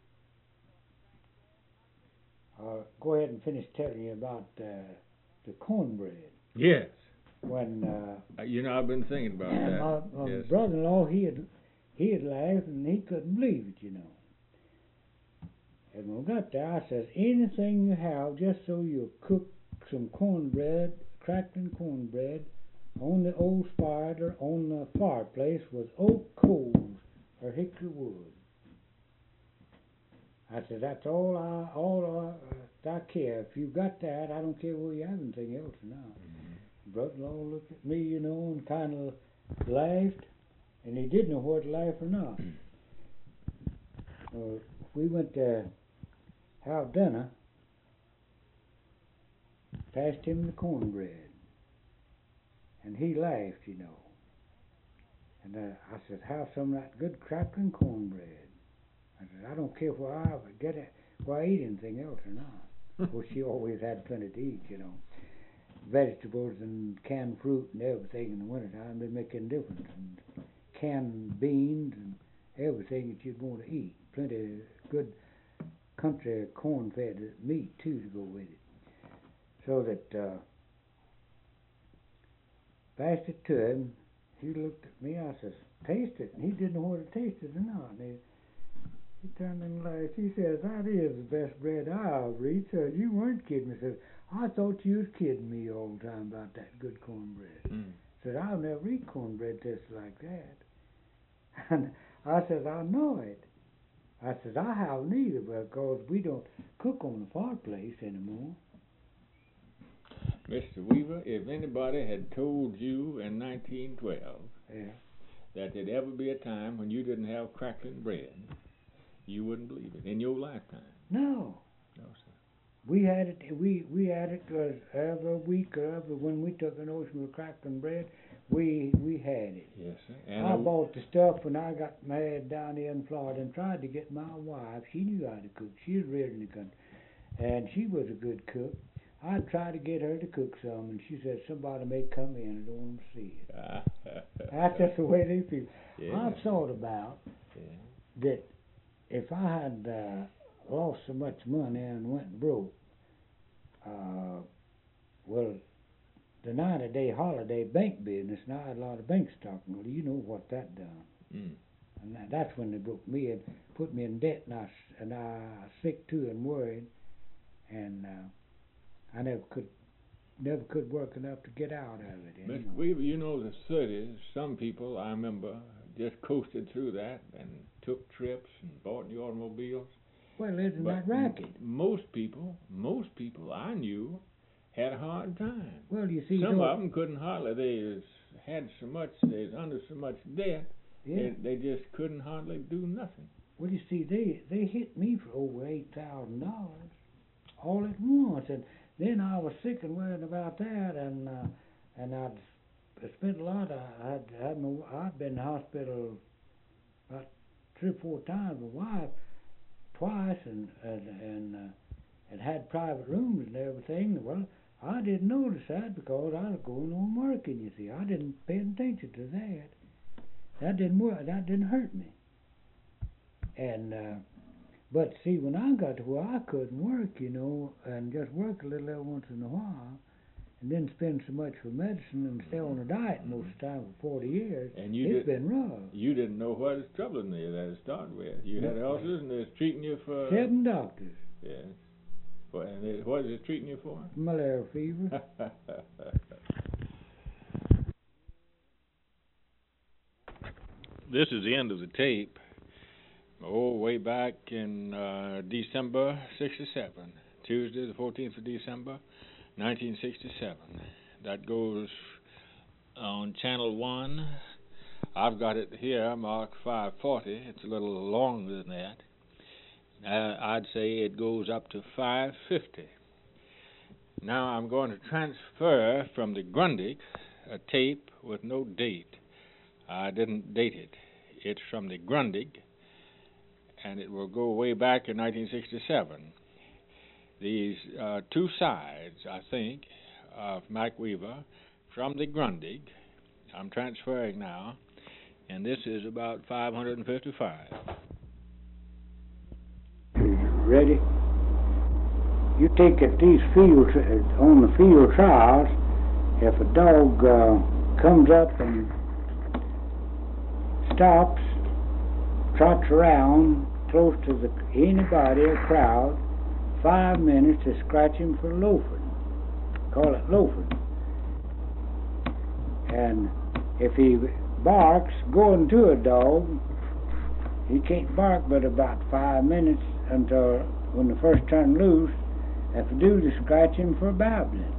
I'll go ahead and finish telling you about uh, the cornbread. Yes. When uh, Uh, You know, I've been thinking about that. my, my Yes. brother-in-law, he had he had laughed and he couldn't believe it, you know. And when we got there, I says, anything you have, just so you cook some cornbread, crackling cornbread, on the old spider on the fireplace with oak coals or hickory wood. I said, that's all I all I, uh, I care. If you got that, I don't care whether you have anything else or not. Mm-hmm. Brother-in-law looked at me, you know, and kind of laughed, and he didn't know whether to laugh or not. uh, we went to have dinner, passed him the cornbread, and he laughed, you know. And uh, I said, have some of that good crackling cornbread. I said, I don't care where I get it, where I eat anything else or not. Well, she always had plenty to eat, you know. Vegetables and canned fruit and everything in the wintertime, they make a difference. And canned beans and everything that you'd want to eat. Plenty of good country corn-fed meat, too, to go with it. So that, uh, passed it to him. He looked at me, I says, taste it. And he didn't know whether to taste it or not. And he, he turned and laughed. He says, that is the best bread I ever eat. He says, you weren't kidding me. He says, I thought you was kidding me all the time about that good cornbread. Mm. He said, I'll never eat cornbread tastes like that. And I said, I know it. I said, I haven't either, because we don't cook on the fireplace anymore. Mister Weaver, if anybody had told you in nineteen twelve yeah. that there'd ever be a time when you didn't have crackling bread, you wouldn't believe it in your lifetime. No. No, sir. We had it. We we had it uh, every week or every when we took an ocean of crackling bread. We we had it. Yes, sir. And I bought the stuff when I got married down here in Florida and tried to get my wife. She knew how to cook. She was raised in the country, and she was a good cook. I tried to get her to cook some, and she said, somebody may come in. I don't want to see it. That's just the way they feel. Yeah. I've thought about yeah. that if I had uh, lost so much money and went broke, uh, well, the ninety-day holiday bank business, and I had a lot of bank stock. Well, you know what that done. Mm. And that, that's when they broke me and put me in debt, and I, and I was sick too and worried, and... Uh, I never could, never could work enough to get out of it. Mister Weaver, you know the thirties. Some people I remember just coasted through that and took trips and bought new automobiles. Well, isn't but that racket? M- most people, most people I knew had a hard time. Well, you see, some of them couldn't hardly. They had so much. They was under so much debt. Yeah. They, they just couldn't hardly do nothing. Well, you see, they they hit me for over eight thousand dollars all at once, and then I was sick and worried about that, and uh, and I'd spent a lot. I had had my, I'd been in the hospital about three or four times. My wife twice, and and and, uh, and had private rooms and everything. Well, I didn't notice that because I was going on working. You see, I didn't pay attention to that. That didn't work. That didn't hurt me. And. Uh, But see, when I got to where I couldn't work, you know, and just work a little every once in a while, and then spend so much for medicine and stay on a diet most of the time for forty years, and you it's did, been rough. You didn't know what was troubling you that it started with. You had ulcers and they was treating you for... Seven doctors. Yes. Well, and it, what is it treating you for? Malaria fever. This is the end of the tape. Oh, way back in uh, December sixty-seven, Tuesday the fourteenth of December, nineteen sixty-seven. That goes on Channel one. I've got it here, Mark five forty. It's a little longer than that. Uh, I'd say it goes up to five fifty. Now I'm going to transfer from the Grundig a tape with no date. I didn't date it. It's from the Grundig, and it will go way back in nineteen sixty-seven. These uh, two sides, I think, of Mac Weaver from the Grundig. I'm transferring now, and this is about five hundred fifty-five. Ready? You take at these field on the field trials. If a dog uh, comes up and stops, trots around close to the anybody, a crowd, five minutes to scratch him for loafing. call it loafing. And if he barks going to a dog, he can't bark but about five minutes until when the first turn loose, have to do to scratch him for babbling.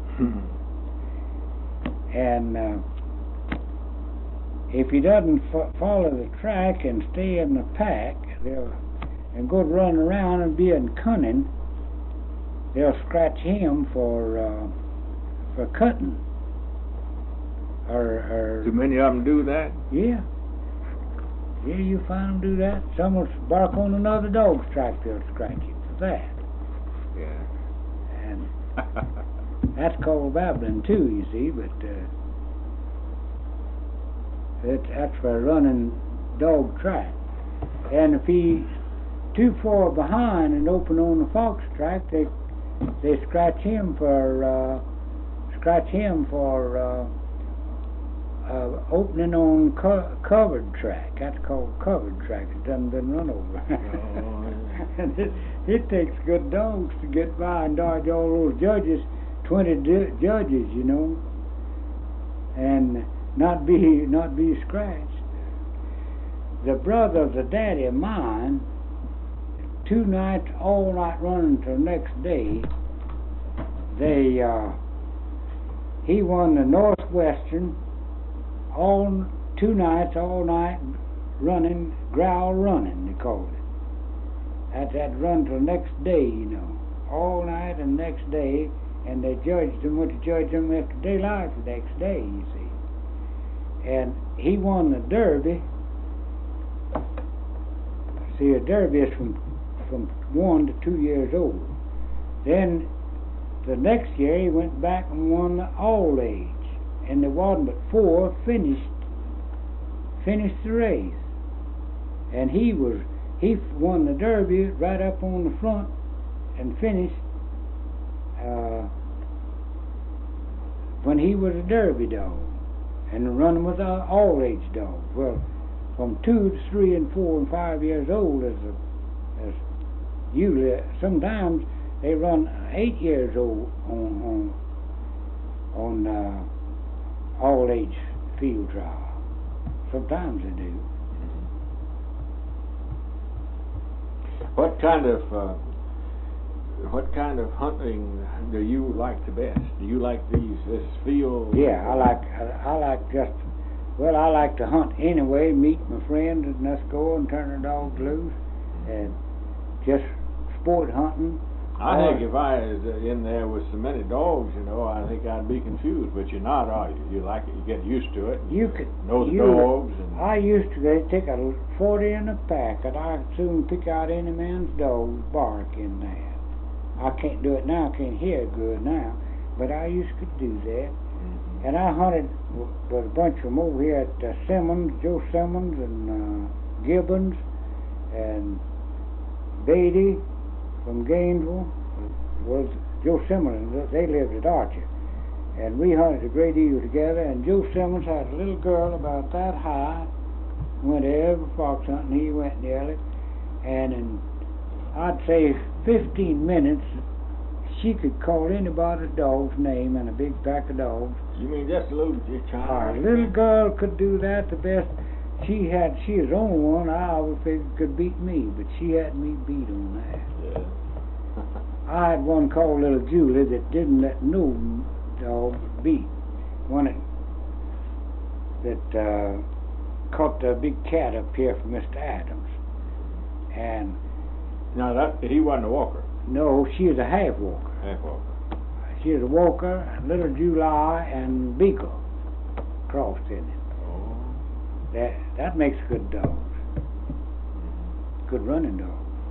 And uh, if he doesn't fo- follow the track and stay in the pack, they'll and go to run around and be cunning, they'll scratch him for uh, for cutting. Or, or Too many of them do that? yeah, yeah, you find them do that. Some will bark on another dog's track, they'll scratch him for that. Yeah. And that's called babbling too, you see, but uh, it, that's for a running dog track. And if he's too far behind and open on the fox track, they they scratch him for uh, scratch him for uh, uh, opening on co- covered track. That's called covered track. It doesn't been run over. Oh, And it, it takes good dogs to get by and dodge all those judges, twenty du- judges, you know, and not be not be scratched. The brother of the daddy of mine, two nights, all night running till next day, they uh, he won the Northwestern all two nights, all night running, growl running they called it. That that run till next day, you know, all night and next day, and they judged him, went to judge him after daylight the next day, you see. And he won the Derby. See, a Derby is from from one to two years old. Then the next year he went back and won the all age, and there wasn't but four finished finished the race, and he was he won the Derby right up on the front and finished uh, when he was a Derby dog, and running with an all age dog. Well, from two to three and four and five years old is a, is usually sometimes they run eight years old on on on uh, all age field trial. Sometimes they do. What kind of uh, what kind of hunting do you like the best? Do you like these this field? Yeah, I like I, I like just well I like to hunt anyway. Meet my friends and let's go and turn the dogs loose and just sport hunting. I or, think if I was in there with so many dogs, you know, I think I'd be confused. But you're not, are you? You like it. You get used to it. You could know the you, dogs. And I used to they take a forty in a pack, and I could soon pick out any man's dog bark in there. I can't do it now. I can't hear good now, but I used to do that. mm-hmm. And I hunted with a bunch of them over here at uh, Simmons, Joe Simmons, and uh, Gibbons, and Beatty from Gainesville. Was Joe Simmons? They lived at Archer, and we hunted a great deal together. And Joe Simmons had a little girl about that high. Went every fox hunting. He went nearly, and in I'd say fifteen minutes, she could call anybody's dog's name in a big pack of dogs. You mean just a little child? Our little girl could do that the best. She had, she was the only one I always figured could beat me, but she had me beat on that. Yeah. I had one called Little Julie that didn't let no dog beat. One that, that uh, caught the big cat up here from Mister Adams. And now that he wasn't a walker. no, she is a half walker. Half walker. She is a walker, Little July, and Beagle crossed in it. Oh. That that makes good dogs. Good running dogs.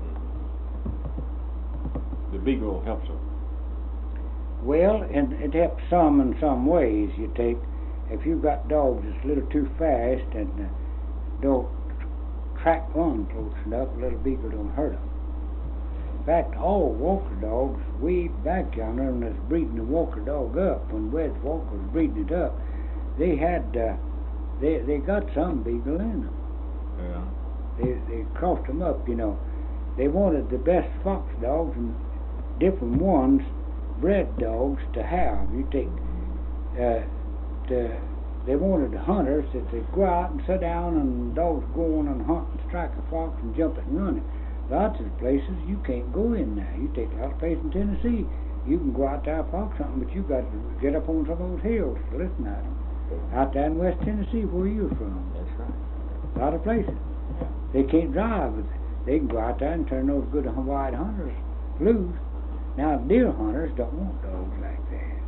The Beagle helps her. Well, and it helps some in some ways. You take, if you've got dogs that's a little too fast and uh, don't track run close enough, a little Beagle don't hurt them. In fact, all Walker dogs, way back yonder, when it's breeding the Walker dog up, when Wes Walker was breeding it up, they had, uh, they they got some Beagle in them. Yeah. They they crossed them up, you know. They wanted the best fox dogs and different ones bred dogs to have. You take, uh, the, they wanted the hunters that they go out and sit down and dogs go on and hunt and strike a fox and jump it and run it. Lots of places you can't go in now. You take a lot of places in Tennessee, you can go out there and fox hunting, but you got to get up on some of those hills to listen at them. Out there in West Tennessee, where you're from. That's right. A lot of places. They can't drive, but they can go out there and turn those good white hunters loose. Now, deer hunters don't want dogs like that.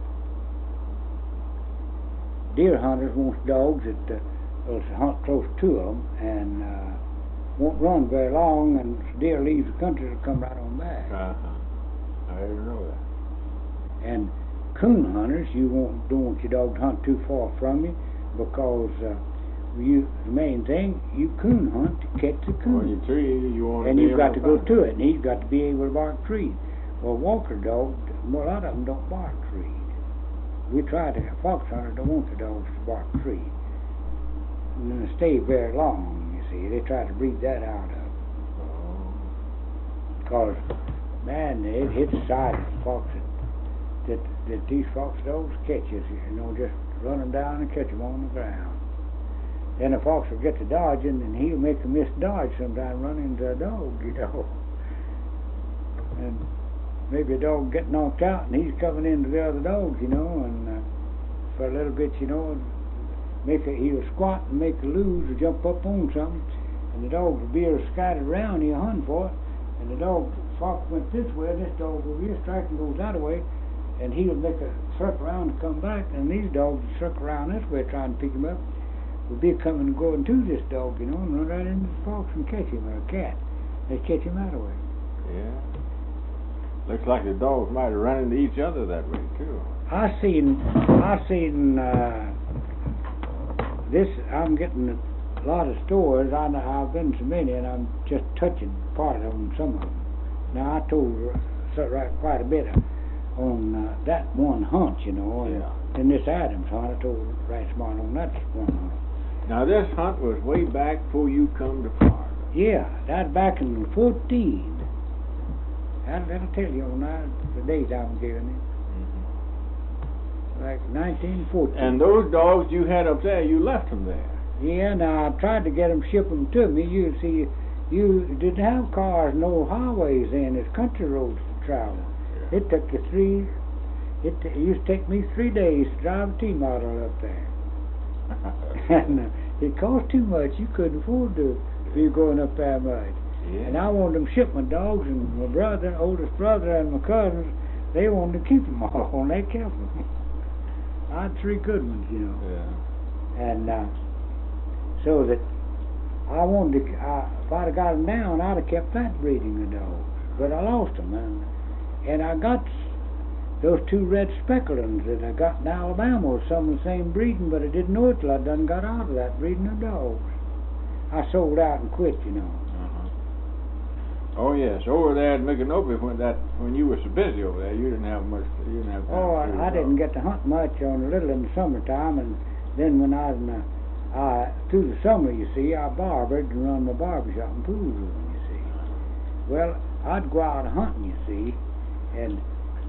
Deer hunters want dogs that uh, will hunt close to them and uh, won't run very long, and deer leaves the country to come right on back. Uh-huh. I didn't know that. And coon hunters, you won't, don't want your dog to hunt too far from you, because uh, you the main thing, you coon hunt to catch the coon. When you tree, you want to and be you've got able to go find to it. it, and he's got to be able to bark trees. Well, walker dog, a lot of them don't bark trees. We try to, fox hunters don't want the dogs to bark trees. And then stay very long, you see. They try to breed that out of them. Because, man, it hits the side of the fox that, that, that these fox dogs catch us, you know, just run them down and catch them on the ground. Then the fox will get to dodging, and he'll make a misdodge sometime, run into a dog, you know. And maybe a dog get knocked out, and he's coming into the other dogs, you know, and uh, for a little bit, you know, make a, he'll squat and make a lose or jump up on something, and the dog will be scattered around, he'll hunt for it, and the dog, fox went this way, and this dog over here, striking goes that way, and he'll make a circle around and come back, and these dogs will circle around this way trying to pick him up, will be coming and going to this dog, you know, and run right into the fox and catch him, or a cat. They catch him that way. Yeah. Looks like the dogs might have run into each other that way, too. I seen, I seen, uh, this, I'm getting a lot of stories. I know I've been to many, and I'm just touching part of them, some of them. Now, I told so, right, quite a bit on uh, that one hunt, you know, and Yeah. then this Adams hunt, I told right smart on that one hunt. Now, this hunt was way back before you come to Florida. Yeah, that back in fourteen. That'll, that'll tell you on that, the dates I'm giving you. Mm-hmm. Like nineteen fourteen. And those dogs you had up there, you left them there. Yeah, now I tried to get them, ship them to me. You see, you didn't have cars, no highways then. It's country roads to travel. Yeah. It took you three, it, it used to take me three days to drive a T-model up there. And uh, it cost too much. You couldn't afford to be going up that much. Yeah. And I wanted them shipment dogs, and my brother, oldest brother, and my cousins, they wanted to keep them all, and they kept them. I had three good ones, you know. Yeah. And uh, so that I wanted to, I, if I'd have got them down, I'd have kept that breeding of dogs. But I lost them, and, and I got those two red specklings that I got in Alabama was some of the same breeding, but I didn't know it till I done got out of that breeding of dogs. I sold out and quit, you know. Uh-huh. Oh yes, over there at Micanopy, when that when you were so busy over there, you didn't have much. You didn't have time Oh, to do I, I the didn't dogs. get to hunt much on a little in the summertime, and then when I was in the, I, through the summer, you see, I barbered and run my barber shop and pool room, you see. Well, I'd go out hunting, you see, and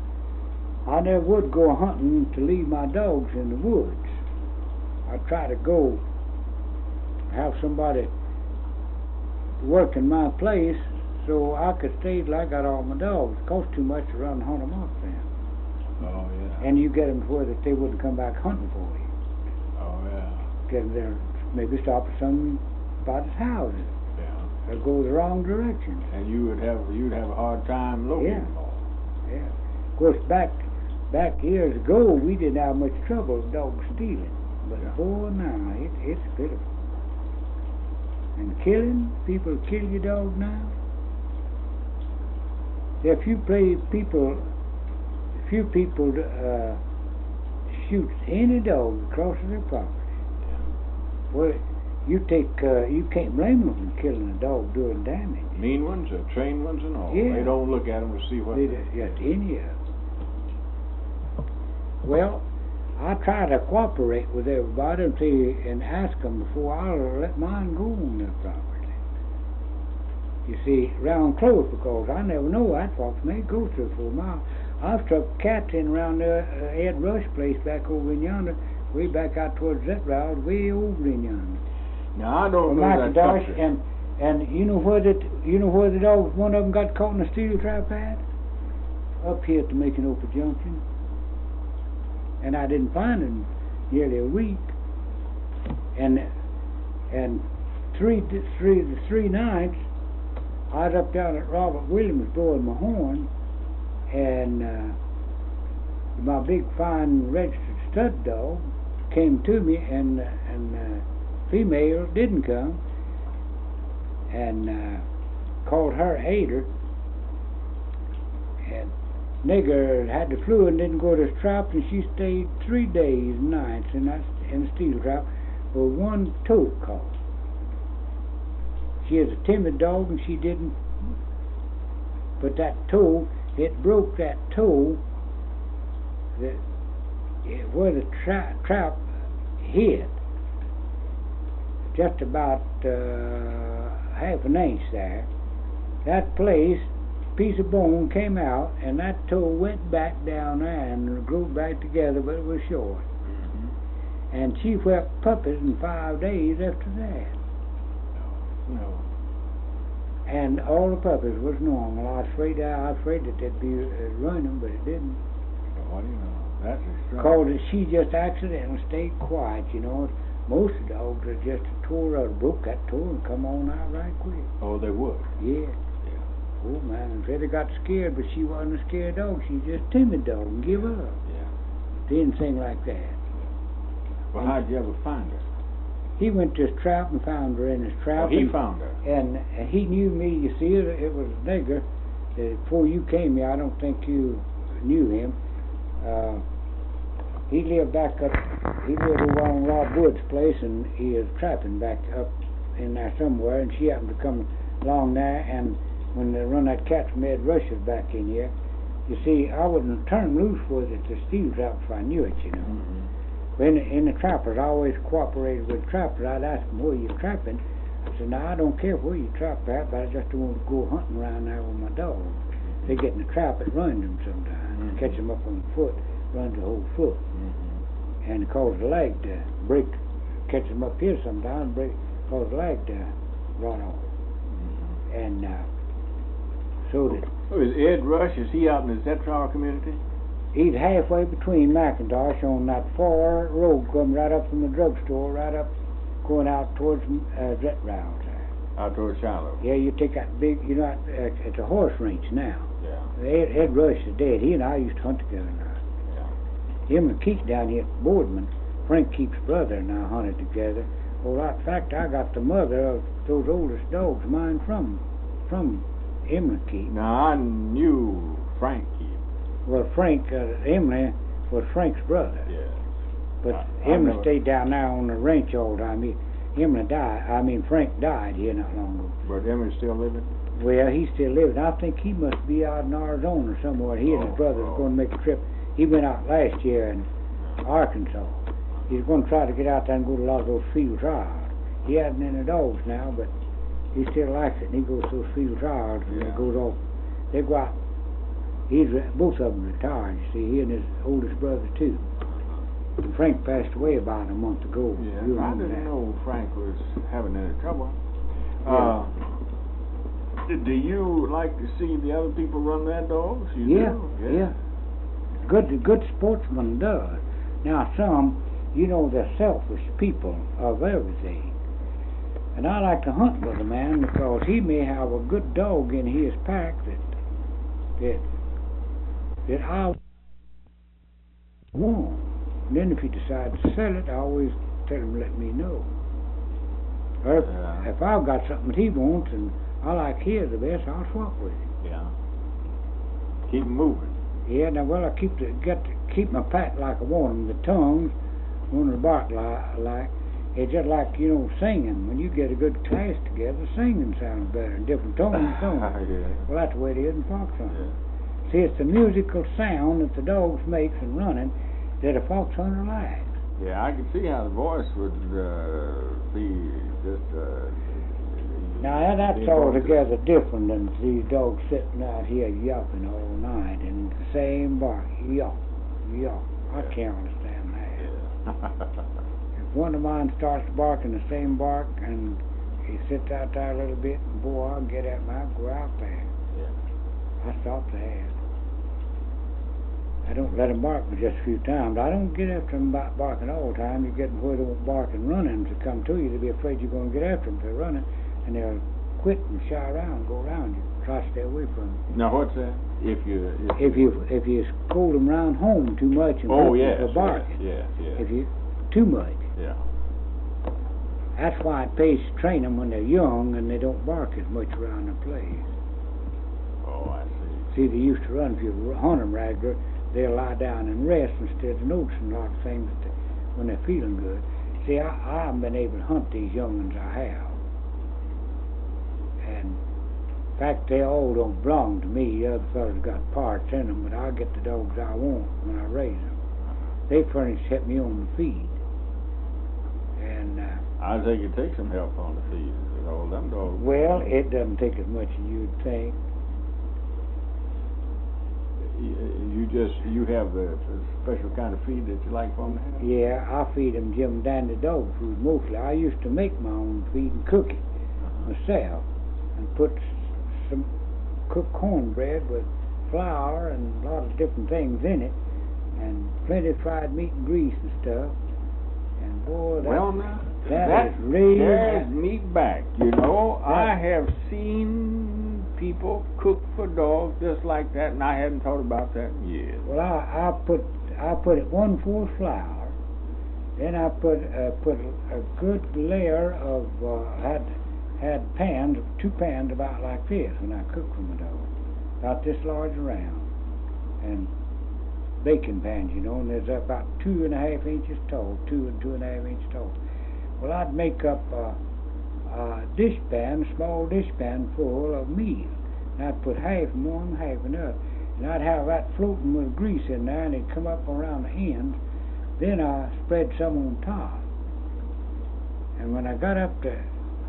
I never would go hunting to leave my dogs in the woods. I'd try to go have somebody work in my place so I could stay till I got all my dogs. It cost too much to run and hunt them up then. Oh yeah. And you get them to where that they wouldn't come back hunting for you. Oh yeah. Get them there, maybe stop at somebody's houses Yeah. or go the wrong direction. And you would have you'd have a hard time locating Yeah. them all. Yeah. Of course, back back years ago, we didn't have much trouble with dogs stealing. But Yeah. boy, now, it, it's pitiful. And killing, people kill your dog now. If you play people, if you people uh, shoot any dog across their property, well, you take, uh, you can't blame them for killing a dog doing damage. Mean ones or trained ones and all. Yeah. They don't look at them to see what. They, they- yes, any of them. Well, I try to cooperate with everybody and see and ask them before I'll let mine go on their property. You see, round close, because I never know that fox may go through for a mile. I've struck cats in around the uh, Ed Rush place back over in yonder, way back out towards that route, way over in yonder. Now I don't From know that McIntosh, country. and and you know where that you know where the dogs, one of them got caught in a steel trap at? Up here at the Macon-Opa Junction. And I didn't find him nearly a week. And and three three the three nights I was up down at Robert Williams blowing my horn, and uh, my big fine registered stud dog came to me, and uh, and uh, female didn't come, and uh, called her Ada, and nigger had the flu and didn't go to the trap, and she stayed three days and nights in that in the steel trap with one toe caught. She is a timid dog, and she didn't. But that toe, it broke that toe. That it, where the tra trap hit, just about uh, half an inch there. That place, piece of bone came out, and that toe went back down there and grew back together, but it was short. Mm-hmm. And she wept puppies in five days after that. No. And all the puppies was normal. I was afraid I was afraid that they'd be uh, running, but it didn't. What do you know? That's extraordinary. Cause it, she just accidentally stayed quiet, you know. Most of the dogs are just tore out, broke that toe and come on out right quick. Oh, they would. Yeah. Yeah. Oh man, they got scared, but she wasn't a scared dog. She was just a timid dog and give up. Yeah. Didn't sing like that. Well, how'd you ever find her? He went to his trap and found her in his trap. Oh, he and, found her. And uh, he knew me. You see, it, it was a nigger. Uh, before you came here, I don't think you knew him. Uh, he lived back up. He lived over on Rob Wood's place, and he was trapping back up in there somewhere. And she happened to come along there, and when they run that cat from Ed Rush's back in here, you see, I wouldn't turn loose with it to steel trap if I knew it, you know. Mm-hmm. In, in the trappers, I always cooperated with trappers. I'd ask them, where you trapping? I said, no, I don't care where you trap at, but I just don't want to go hunting around there with my dog. Mm-hmm. They get in the trap, it runs them sometimes. Mm-hmm. Catch them up on the foot, runs the whole foot. Mm-hmm. And cause the leg to break, catch them up here sometimes, break, cause the leg to run off. Mm-hmm. And uh, so that... Oh, is Ed Rush, is he out in the Zetrower community? He's halfway between McIntosh on that far road coming right up from the drugstore, right up, going out towards uh, that route there. Out towards Shiloh. Yeah, you take that big, you know, uh, it's a horse ranch now. Yeah. Ed, Ed Rush is dead. He and I used to hunt together now. Yeah. Him and Keith down here at Boardman, Frank Keith's brother, and I hunted together. Well, in fact, I got the mother of those oldest dogs of mine from, from Emily Keith. Now, I knew Frank Keith. Well, Frank, uh, Emily was Frank's brother. Yeah. But I, I Emily never... stayed down there on the ranch all the time. He, Emily died. I mean, Frank died here not long ago. But Emily's still living? Well, he's still living. I think he must be out in Arizona somewhere. He and oh, his brother oh. was going to make a trip. He went out last year in Arkansas. He's going to try to get out there and go to a lot of those field trials. He hasn't any dogs now, but he still likes it, and he goes to those field trials, and yeah. he goes off. They go out. He's both of them retired. You see, he and his oldest brother too. And Frank passed away about a month ago. Yeah, you I didn't that. know Frank was having any trouble. Yeah. Uh, do you like to see the other people run their dogs? You yeah, do? yeah, yeah. Good, good sportsman does. Now some, you know, they're selfish people of everything. And I like to hunt with a man because he may have a good dog in his pack that that. that I want. And then if he decides to sell it, I always tell him to let me know. Or if, yeah. if I've got something that he wants and I like his the best, I'll swap with him. Yeah. Keep him moving. Yeah, now, well, I keep the, get to keep my pack like I want them. The tongues, one of the bark like, like, it's just like, you know, singing. When you get a good class together, singing sounds better in different tones, don't it? Yeah. Well, that's the way it is in fox hunting. Yeah. See, it's the musical sound that the dogs makes in running that a fox hunter likes. Yeah, I can see how the voice would uh, be just, uh, you Now that's Being altogether different than these dogs sitting out here yapping all night in the same bark. Yawp, yawp. I can't understand that. Yeah. If one of mine starts barking the same bark and he sits out there a little bit, and boy, I'll get up and I'll go out there. Yeah. I stop there. I don't let him bark but just a few times. I don't get after him about barking all the time. You get where they won't bark and running to come to you. They'll be afraid you're going to get after them. They're running, and they'll quit and shy around, go around you. Try to stay away from them. Now what's that? If you If you if you scold them round home too much and oh hurt them yes, for barking. yes, yes, yes. If you too much. Yeah. That's why it pays to train them when they're young and they don't bark as much around the place. Oh, I see. See, they used to run. If you hunt them regular, they'll lie down and rest instead of noticing a lot of things that they, when they're feeling good. See, I, I haven't been able to hunt these young ones I have. And in fact, they all don't belong to me. The other fellas got parts in them, but I get the dogs I want when I raise them. They furnish help me on the feed. And uh, I think it takes some help on the feed. All them dogs. well, it doesn't take as much as you'd think. You, you just you have a, a special kind of feed that you like for them to have. Yeah, I feed them Jim Dandy dog food mostly. I used to make my own feed and cook it Uh-huh. myself, and put some cooked cornbread with flour and a lot of different things in it, and plenty of fried meat and grease and stuff. And boy, that, Well now, that that is real. there's meat back. You know, That- I have seen people cook for dogs just like that, and I hadn't thought about that in years. Well, I, I put I put it one fourth flour, then I put uh, put a, a good layer of uh, had had pans, two pans about like this when I cook for my dog, about this large around, and baking pans, you know, and there's about two and a half inches tall, two and two and a half inches tall. Well, I'd make up a, a dish pan, a small dish pan full of meal, and I'd put half in one, half in the other, and I'd have that floating with grease in there, and it'd come up around the ends. Then I spread some on top, and when I got up to,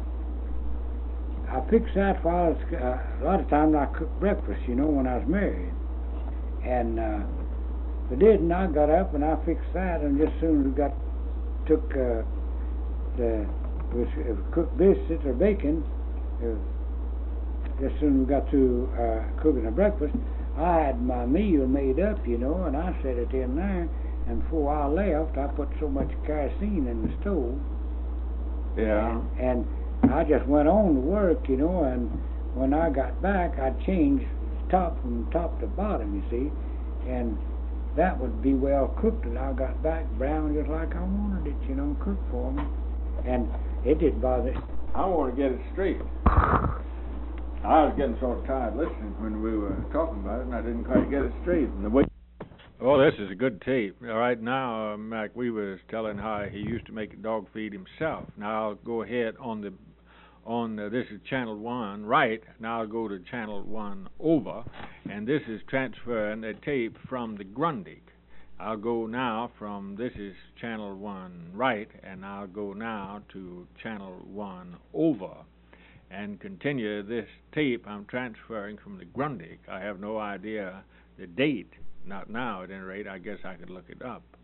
I fixed that while I was, uh, a lot of times I cooked breakfast, you know, when I was married, and uh, if I didn't, I got up and I fixed that, and just as soon as we got took uh, the was, if we cooked biscuits or bacon, uh, just as soon as we got to uh, cooking the breakfast, I had my meal made up, you know, and I set it in there. And before I left, I put so much kerosene in the stove. Yeah. And, and I just went on to work, you know, and when I got back, I changed top from top to bottom, you see, and that would be well cooked, and I got back brown just like I wanted it, you know, cooked for me, and it didn't bother. I want to get it straight. I was getting sort of tired listening when we were talking about it, and I didn't quite get it straight. And the way. Oh, this is a good tape. All right, now, uh, Mac, we was telling how he used to make a dog feed himself. Now I'll go ahead on the, on the, this is channel one right. Now I'll go to channel one over, and this is transferring a tape from the Grundig. I'll go now from, this is channel one right, and I'll go now to channel one over, and continue this tape I'm transferring from the Grundig. I have no idea the date. Not now, at any rate. I guess I could look it up.